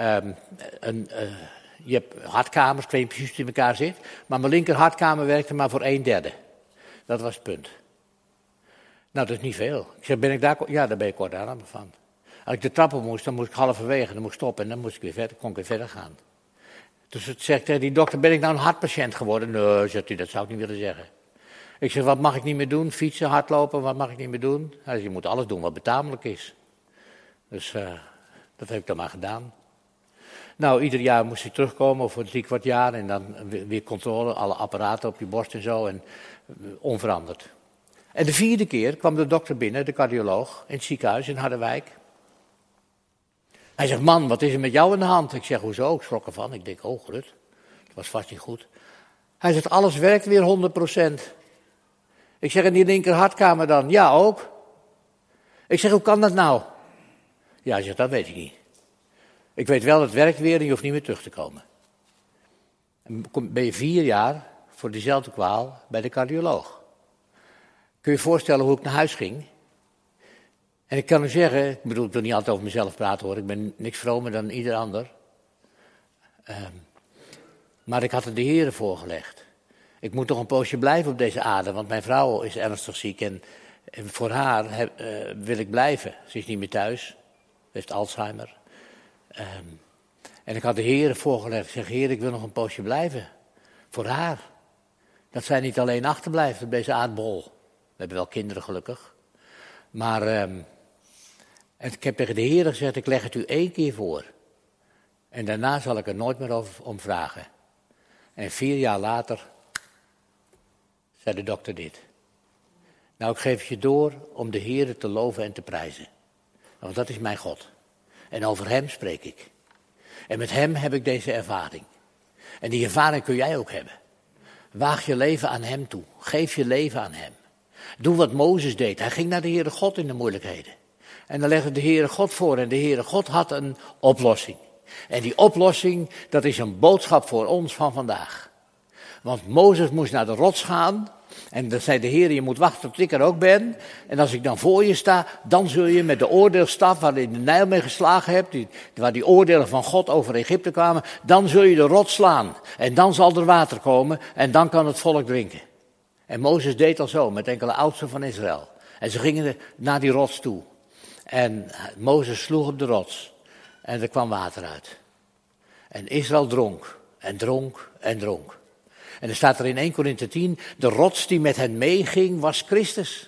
Je hebt hartkamers, ik weet niet precies hoe het in elkaar zit. Maar mijn linker hartkamer werkte maar voor 1/3. Dat was het punt. Nou, dat is niet veel. Ik zeg, ben ik daar? Ja, daar ben ik kortademig van. Als ik de trap op moest, dan moest ik halverwege, dan moest ik stoppen en dan moest ik weer verder, kon ik weer verder gaan. Dus het zegt tegen die dokter, ben ik nou een hartpatiënt geworden? Nee, zegt hij, dat zou ik niet willen zeggen. Ik zeg, wat mag ik niet meer doen? Fietsen, hardlopen, wat mag ik niet meer doen? Hij zegt, je moet alles doen wat betamelijk is. Dus dat heb ik dan maar gedaan. Nou, ieder jaar moest ik terugkomen voor 3/4 jaar en dan weer controle, alle apparaten op je borst en zo en onveranderd. En de 4e keer kwam de dokter binnen, de cardioloog, in het ziekenhuis in Harderwijk. Hij zegt, man, wat is er met jou in de hand? Ik zeg, hoezo? Ik schrok ervan. Ik denk, oh, Rut, het was vast niet goed. Hij zegt, alles werkt weer 100%. Ik zeg, en die linker hartkamer dan? Ja, ook. Ik zeg, hoe kan dat nou? Ja, hij zegt, dat weet ik niet. Ik weet wel, het werkt weer en je hoeft niet meer terug te komen. En ben je 4 jaar voor diezelfde kwaal bij de cardioloog. Kun je je voorstellen hoe ik naar huis ging? En ik kan u zeggen, ik bedoel, ik wil niet altijd over mezelf praten hoor, ik ben niks vromer dan ieder ander. Maar ik had er de Heere voorgelegd. Ik moet toch een poosje blijven op deze aarde, want mijn vrouw is ernstig ziek en voor haar wil ik blijven. Ze is niet meer thuis, ze heeft Alzheimer. En ik had de Heere voorgelegd, ik zeg, Heer, ik wil nog een poosje blijven. Voor haar. Dat zij niet alleen achterblijft op deze aardbol. We hebben wel kinderen gelukkig. Maar en ik heb tegen de Heer gezegd, ik leg het u 1 keer voor. En daarna zal ik er nooit meer om vragen. En 4 jaar later zei de dokter dit. Nou, ik geef je door om de Heer te loven en te prijzen. Want dat is mijn God. En over hem spreek ik. En met hem heb ik deze ervaring. En die ervaring kun jij ook hebben. Waag je leven aan hem toe. Geef je leven aan hem. Doe wat Mozes deed. Hij ging naar de Heere God in de moeilijkheden. En dan legde de Heere God voor. En de Heere God had een oplossing. En die oplossing, dat is een boodschap voor ons van vandaag. Want Mozes moest naar de rots gaan. En dan zei de Heer, je moet wachten tot ik er ook ben. En als ik dan voor je sta, dan zul je met de oordeelstaf waar je de Nijl mee geslagen hebt, waar die oordelen van God over Egypte kwamen, dan zul je de rots slaan. En dan zal er water komen en dan kan het volk drinken. En Mozes deed al zo met enkele oudsten van Israël. En ze gingen naar die rots toe. En Mozes sloeg op de rots. En er kwam water uit. En Israël dronk en dronk en dronk. En er staat er in 1 Korinthe 10, de rots die met hen meeging was Christus.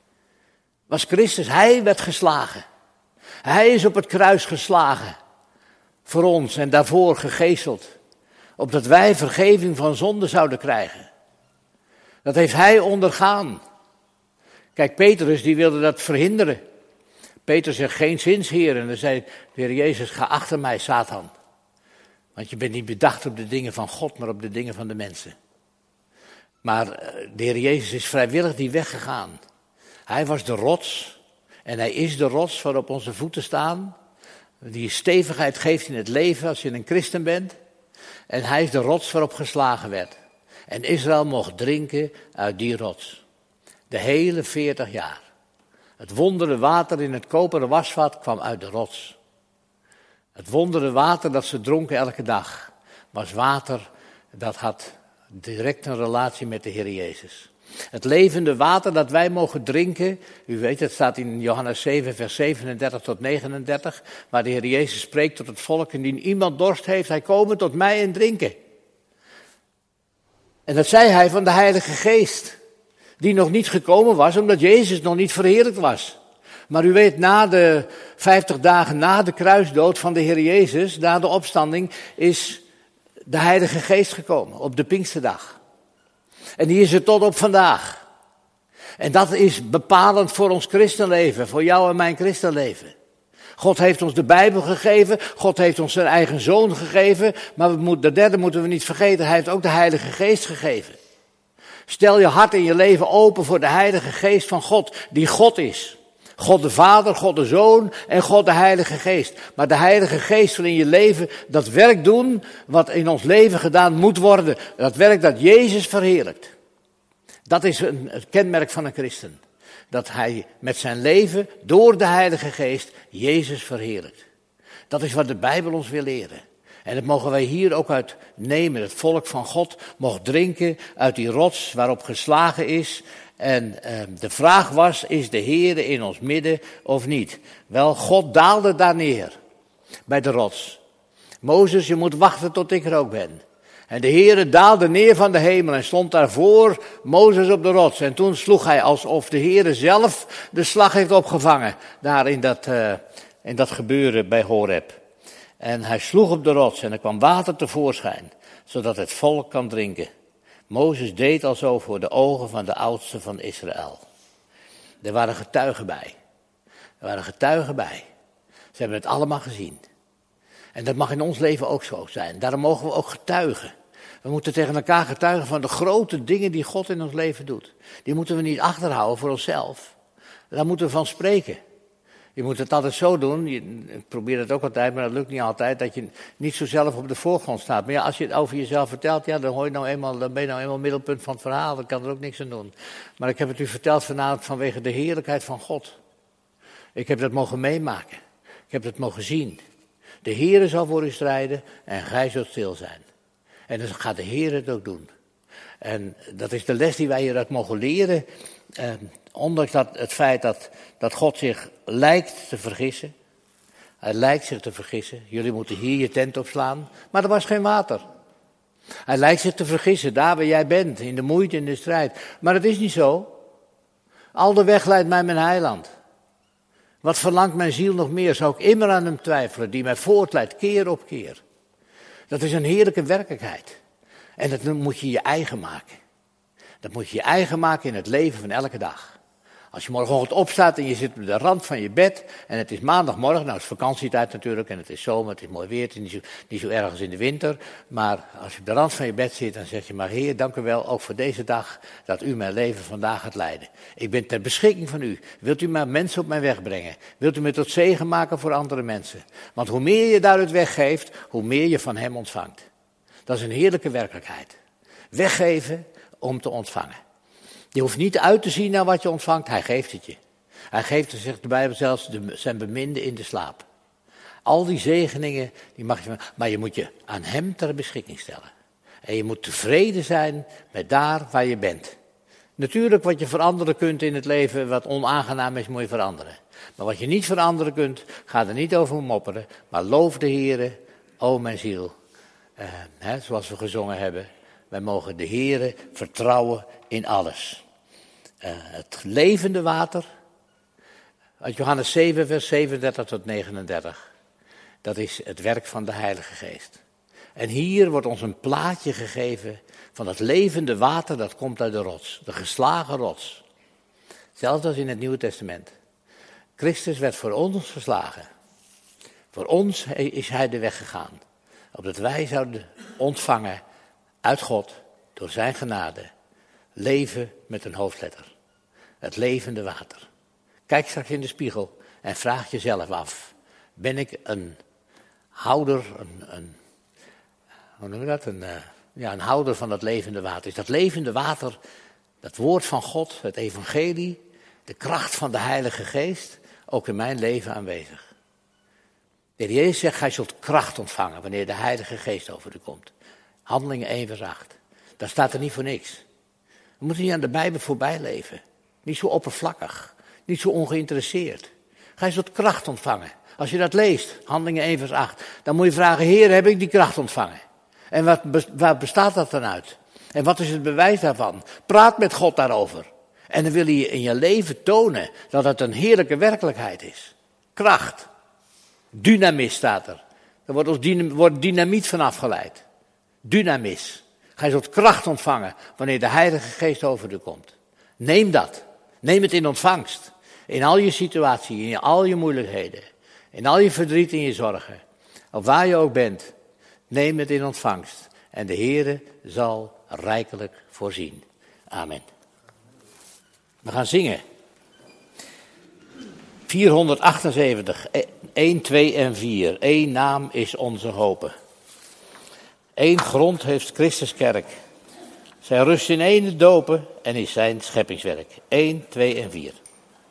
Was Christus, hij werd geslagen. Hij is op het kruis geslagen. Voor ons en daarvoor gegezeld. Opdat wij vergeving van zonde zouden krijgen. Dat heeft hij ondergaan. Kijk, Petrus die wilde dat verhinderen. Petrus zegt, geen zins, Heer. En dan zei de Heer Jezus, ga achter mij, Satan. Want je bent niet bedacht op de dingen van God, maar op de dingen van de mensen. Maar de Heer Jezus is vrijwillig die weg gegaan. Hij was de rots. En hij is de rots waarop onze voeten staan. Die stevigheid geeft in het leven als je een christen bent. En hij is de rots waarop geslagen werd. En Israël mocht drinken uit die rots. De hele 40 jaar. Het wondere water in het koperen wasvat kwam uit de rots. Het wondere water dat ze dronken elke dag, was water dat had direct een relatie met de Heer Jezus. Het levende water dat wij mogen drinken, u weet het staat in Johannes 7 vers 37 tot 39, waar de Heer Jezus spreekt tot het volk, indien iemand dorst heeft, hij komen tot mij en drinken. En dat zei hij van de Heilige Geest, die nog niet gekomen was, omdat Jezus nog niet verheerlijkt was. Maar u weet, na de 50 dagen na de kruisdood van de Heer Jezus, na de opstanding, is de Heilige Geest gekomen op de Pinksterdag. En die is er tot op vandaag. En dat is bepalend voor ons christenleven, voor jou en mijn christenleven. God heeft ons de Bijbel gegeven, God heeft ons zijn eigen Zoon gegeven, maar de derde moeten we niet vergeten, hij heeft ook de Heilige Geest gegeven. Stel je hart en je leven open voor de Heilige Geest van God, die God is. God de Vader, God de Zoon en God de Heilige Geest. Maar de Heilige Geest wil in je leven dat werk doen wat in ons leven gedaan moet worden. Dat werk dat Jezus verheerlijkt. Dat is het kenmerk van een christen. Dat hij met zijn leven door de Heilige Geest Jezus verheerlijkt. Dat is wat de Bijbel ons wil leren. En dat mogen wij hier ook uit nemen. Het volk van God mocht drinken uit die rots waarop geslagen is. En de vraag was, is de Heere in ons midden of niet? Wel, God daalde daar neer, bij de rots. Mozes, je moet wachten tot ik er ook ben. En de Heere daalde neer van de hemel en stond daar voor Mozes op de rots. En toen sloeg hij alsof de Heere zelf de slag heeft opgevangen, daar in dat gebeuren bij Horeb. En hij sloeg op de rots en er kwam water tevoorschijn, zodat het volk kan drinken. Mozes deed al zo voor de ogen van de oudsten van Israël. Er waren getuigen bij. Ze hebben het allemaal gezien. En dat mag in ons leven ook zo zijn. Daarom mogen we ook getuigen. We moeten tegen elkaar getuigen van de grote dingen die God in ons leven doet. Die moeten we niet achterhouden voor onszelf. Daar moeten we van spreken. Je moet het altijd zo doen, ik probeer het ook altijd, maar dat lukt niet altijd, dat je niet zo zelf op de voorgrond staat. Maar ja, als je het over jezelf vertelt, ja, dan ben je nou eenmaal middelpunt van het verhaal, dan kan er ook niks aan doen. Maar ik heb het u verteld vanavond vanwege de heerlijkheid van God. Ik heb dat mogen meemaken, ik heb dat mogen zien. De Heere zal voor u strijden en gij zult stil zijn. En dan gaat de Heer het ook doen. En dat is de les die wij hieruit mogen leren. Ondanks het feit dat God zich lijkt te vergissen. Hij lijkt zich te vergissen. Jullie moeten hier je tent opslaan. Maar er was geen water. Hij lijkt zich te vergissen, daar waar jij bent, in de moeite, in de strijd. Maar het is niet zo. Al de weg leidt mij mijn heiland. Wat verlangt mijn ziel nog meer, zou ik immer aan hem twijfelen, die mij voortleidt, keer op keer. Dat is een heerlijke werkelijkheid. En dat moet je je eigen maken. Dat moet je je eigen maken in het leven van elke dag. Als je morgenochtend opstaat en je zit op de rand van je bed en het is maandagmorgen, nou het is vakantietijd natuurlijk en het is zomer, het is mooi weer, het is niet zo erg als in de winter. Maar als je op de rand van je bed zit, dan zeg je maar Heer, dank u wel ook voor deze dag dat u mijn leven vandaag gaat leiden. Ik ben ter beschikking van u. Wilt u maar mensen op mijn weg brengen? Wilt u me tot zegen maken voor andere mensen? Want hoe meer je daaruit weggeeft, hoe meer je van hem ontvangt. Dat is een heerlijke werkelijkheid. Weggeven om te ontvangen. Je hoeft niet uit te zien naar wat je ontvangt, hij geeft het je. Hij geeft, zegt de Bijbel zelfs, zijn beminde in de slaap. Al die zegeningen, die mag je, maar je moet je aan hem ter beschikking stellen. En je moet tevreden zijn met daar waar je bent. Natuurlijk wat je veranderen kunt in het leven, wat onaangenaam is, moet je veranderen. Maar wat je niet veranderen kunt, ga er niet over mopperen. Maar loof de Heere, o mijn ziel. Zoals we gezongen hebben. Wij mogen de Heere vertrouwen in alles. Het levende water, uit Johannes 7, vers 37 tot 39. Dat is het werk van de Heilige Geest. En hier wordt ons een plaatje gegeven van het levende water dat komt uit de rots. De geslagen rots. Zelfs als in het Nieuwe Testament. Christus werd voor ons geslagen. Voor ons is hij de weg gegaan. Opdat wij zouden ontvangen uit God, door zijn genade, leven met een hoofdletter. Het levende water. Kijk straks in de spiegel en vraag jezelf af. Ben ik een houder, hoe noem je dat? Een houder van dat levende water. Is dat levende water, dat woord van God, het evangelie, de kracht van de Heilige Geest, ook in mijn leven aanwezig? De Heer Jezus zegt, gij zult kracht ontvangen wanneer de Heilige Geest over u komt. Handelingen 1 vers 8. Daar staat er niet voor niks. We moeten niet aan de Bijbel voorbij leven. Niet zo oppervlakkig. Niet zo ongeïnteresseerd. Gij zult kracht ontvangen. Als je dat leest, Handelingen 1 vers 8. Dan moet je vragen, Heer, heb ik die kracht ontvangen? En waar bestaat dat dan uit? En wat is het bewijs daarvan? Praat met God daarover. En dan wil hij je in je leven tonen dat het een heerlijke werkelijkheid is. Kracht. Dynamis staat er. Er wordt dynamiet van afgeleid. Dynamis. Gij zult kracht ontvangen wanneer de Heilige Geest over u komt. Neem dat. Neem het in ontvangst. In al je situatie, in al je moeilijkheden. In al je verdriet en je zorgen. Of waar je ook bent. Neem het in ontvangst. En de Heere zal rijkelijk voorzien. Amen. We gaan zingen. 478, 1, 2 en 4. Eén naam is onze hope. Eén grond heeft Christus kerk. Zij rust in één dopen en is zijn scheppingswerk. 1, 2 en 4.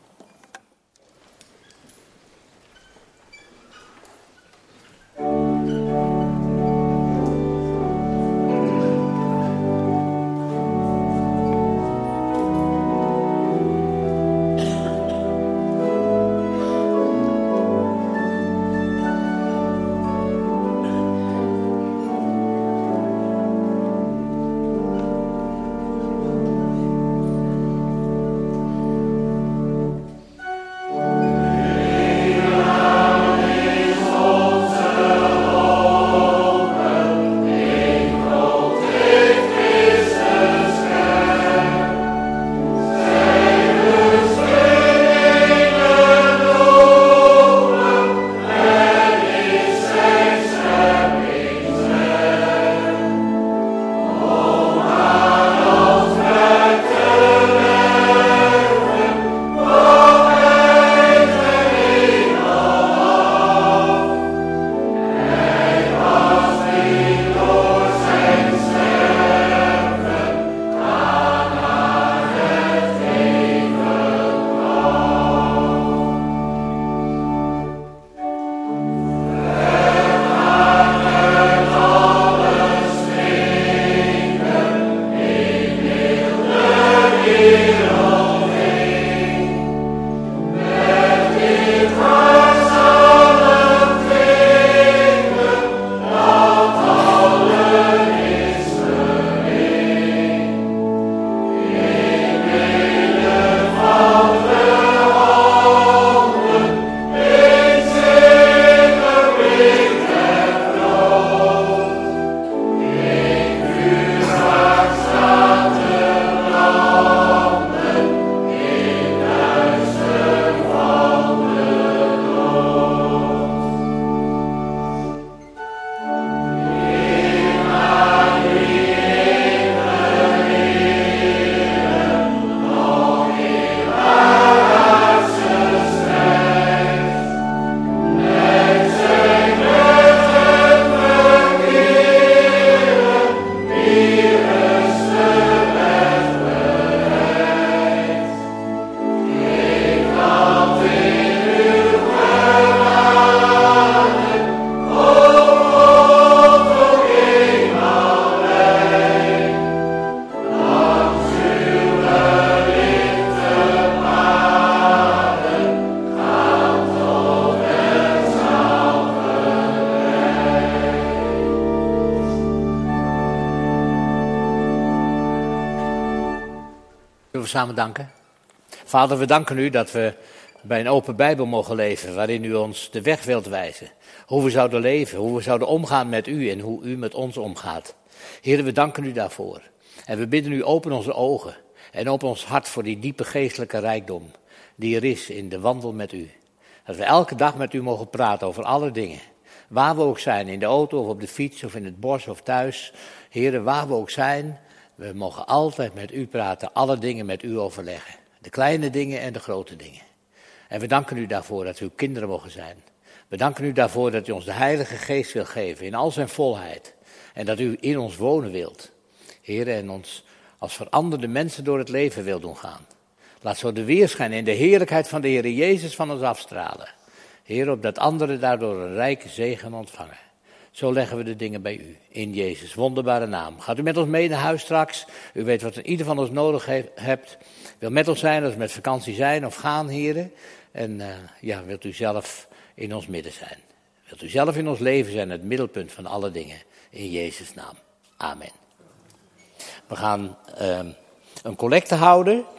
Samen danken. Vader, we danken u dat we bij een open Bijbel mogen leven, waarin u ons de weg wilt wijzen. Hoe we zouden leven, hoe we zouden omgaan met u en hoe u met ons omgaat. Heer, we danken u daarvoor. En we bidden u, open onze ogen en open ons hart voor die diepe geestelijke rijkdom die er is in de wandel met u. Dat we elke dag met u mogen praten over alle dingen. Waar we ook zijn, in de auto of op de fiets of in het bos of thuis. Heer, waar we ook zijn, we mogen altijd met u praten, alle dingen met u overleggen. De kleine dingen en de grote dingen. En we danken u daarvoor dat we uw kinderen mogen zijn. We danken u daarvoor dat u ons de Heilige Geest wil geven in al zijn volheid. En dat u in ons wonen wilt. Heer, en ons als veranderde mensen door het leven wil doen gaan. Laat zo de weerschijn en de heerlijkheid van de Heer Jezus van ons afstralen. Heer, opdat anderen daardoor een rijke zegen ontvangen. Zo leggen we de dingen bij u, in Jezus' wonderbare naam. Gaat u met ons mee naar huis straks. U weet wat ieder van ons nodig hebt. Wil met ons zijn als we met vakantie zijn of gaan, heren. En wilt u zelf in ons midden zijn. Wilt u zelf in ons leven zijn, het middelpunt van alle dingen. In Jezus' naam. Amen. We gaan een collecte houden.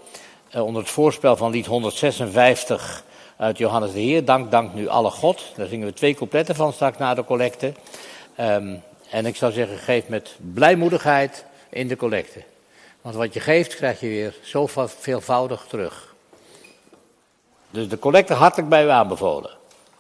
onder het voorspel van lied 156 uit Johannes de Heer. Dank nu alle God. Daar zingen we 2 coupletten van straks na de collecte. En ik zou zeggen, geef met blijmoedigheid in de collecte. Want wat je geeft, krijg je weer zo veelvoudig terug. Dus de collecte hartelijk bij u aanbevolen.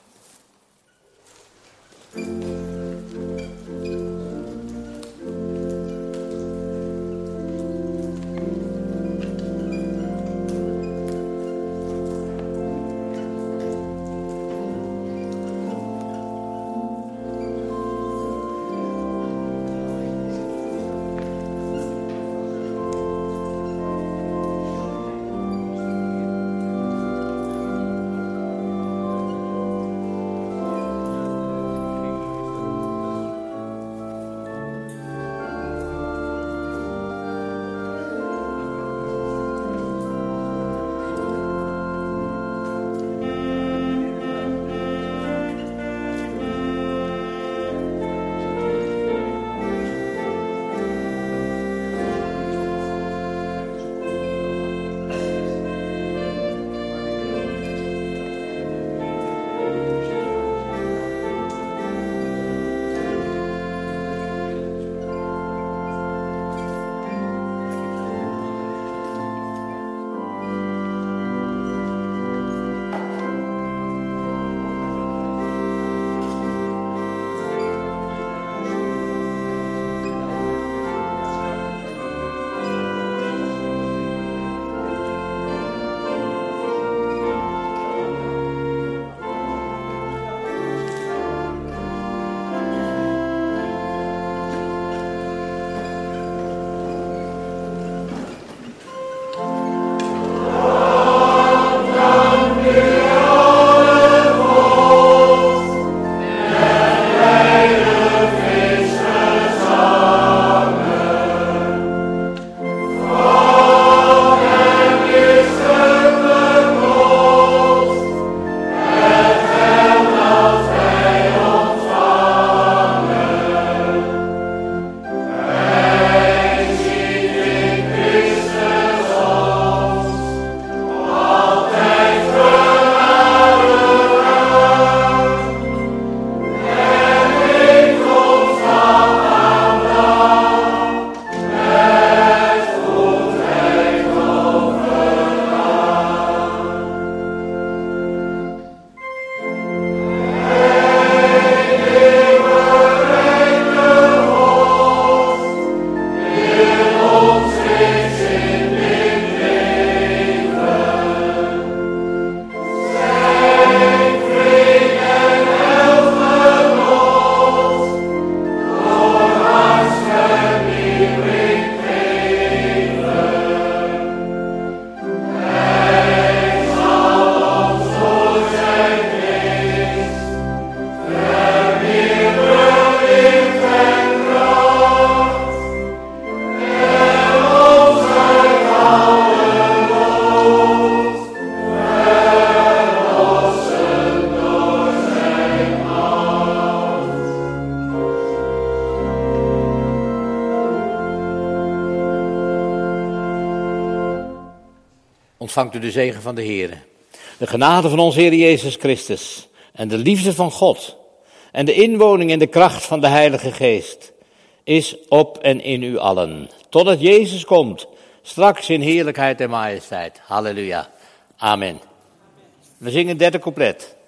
Ontvangt u de zegen van de Heer. De genade van onze Heer Jezus Christus en de liefde van God en de inwoning en de kracht van de Heilige Geest is op en in u allen, totdat Jezus komt, straks in heerlijkheid en majesteit. Halleluja. Amen. We zingen het 3e couplet.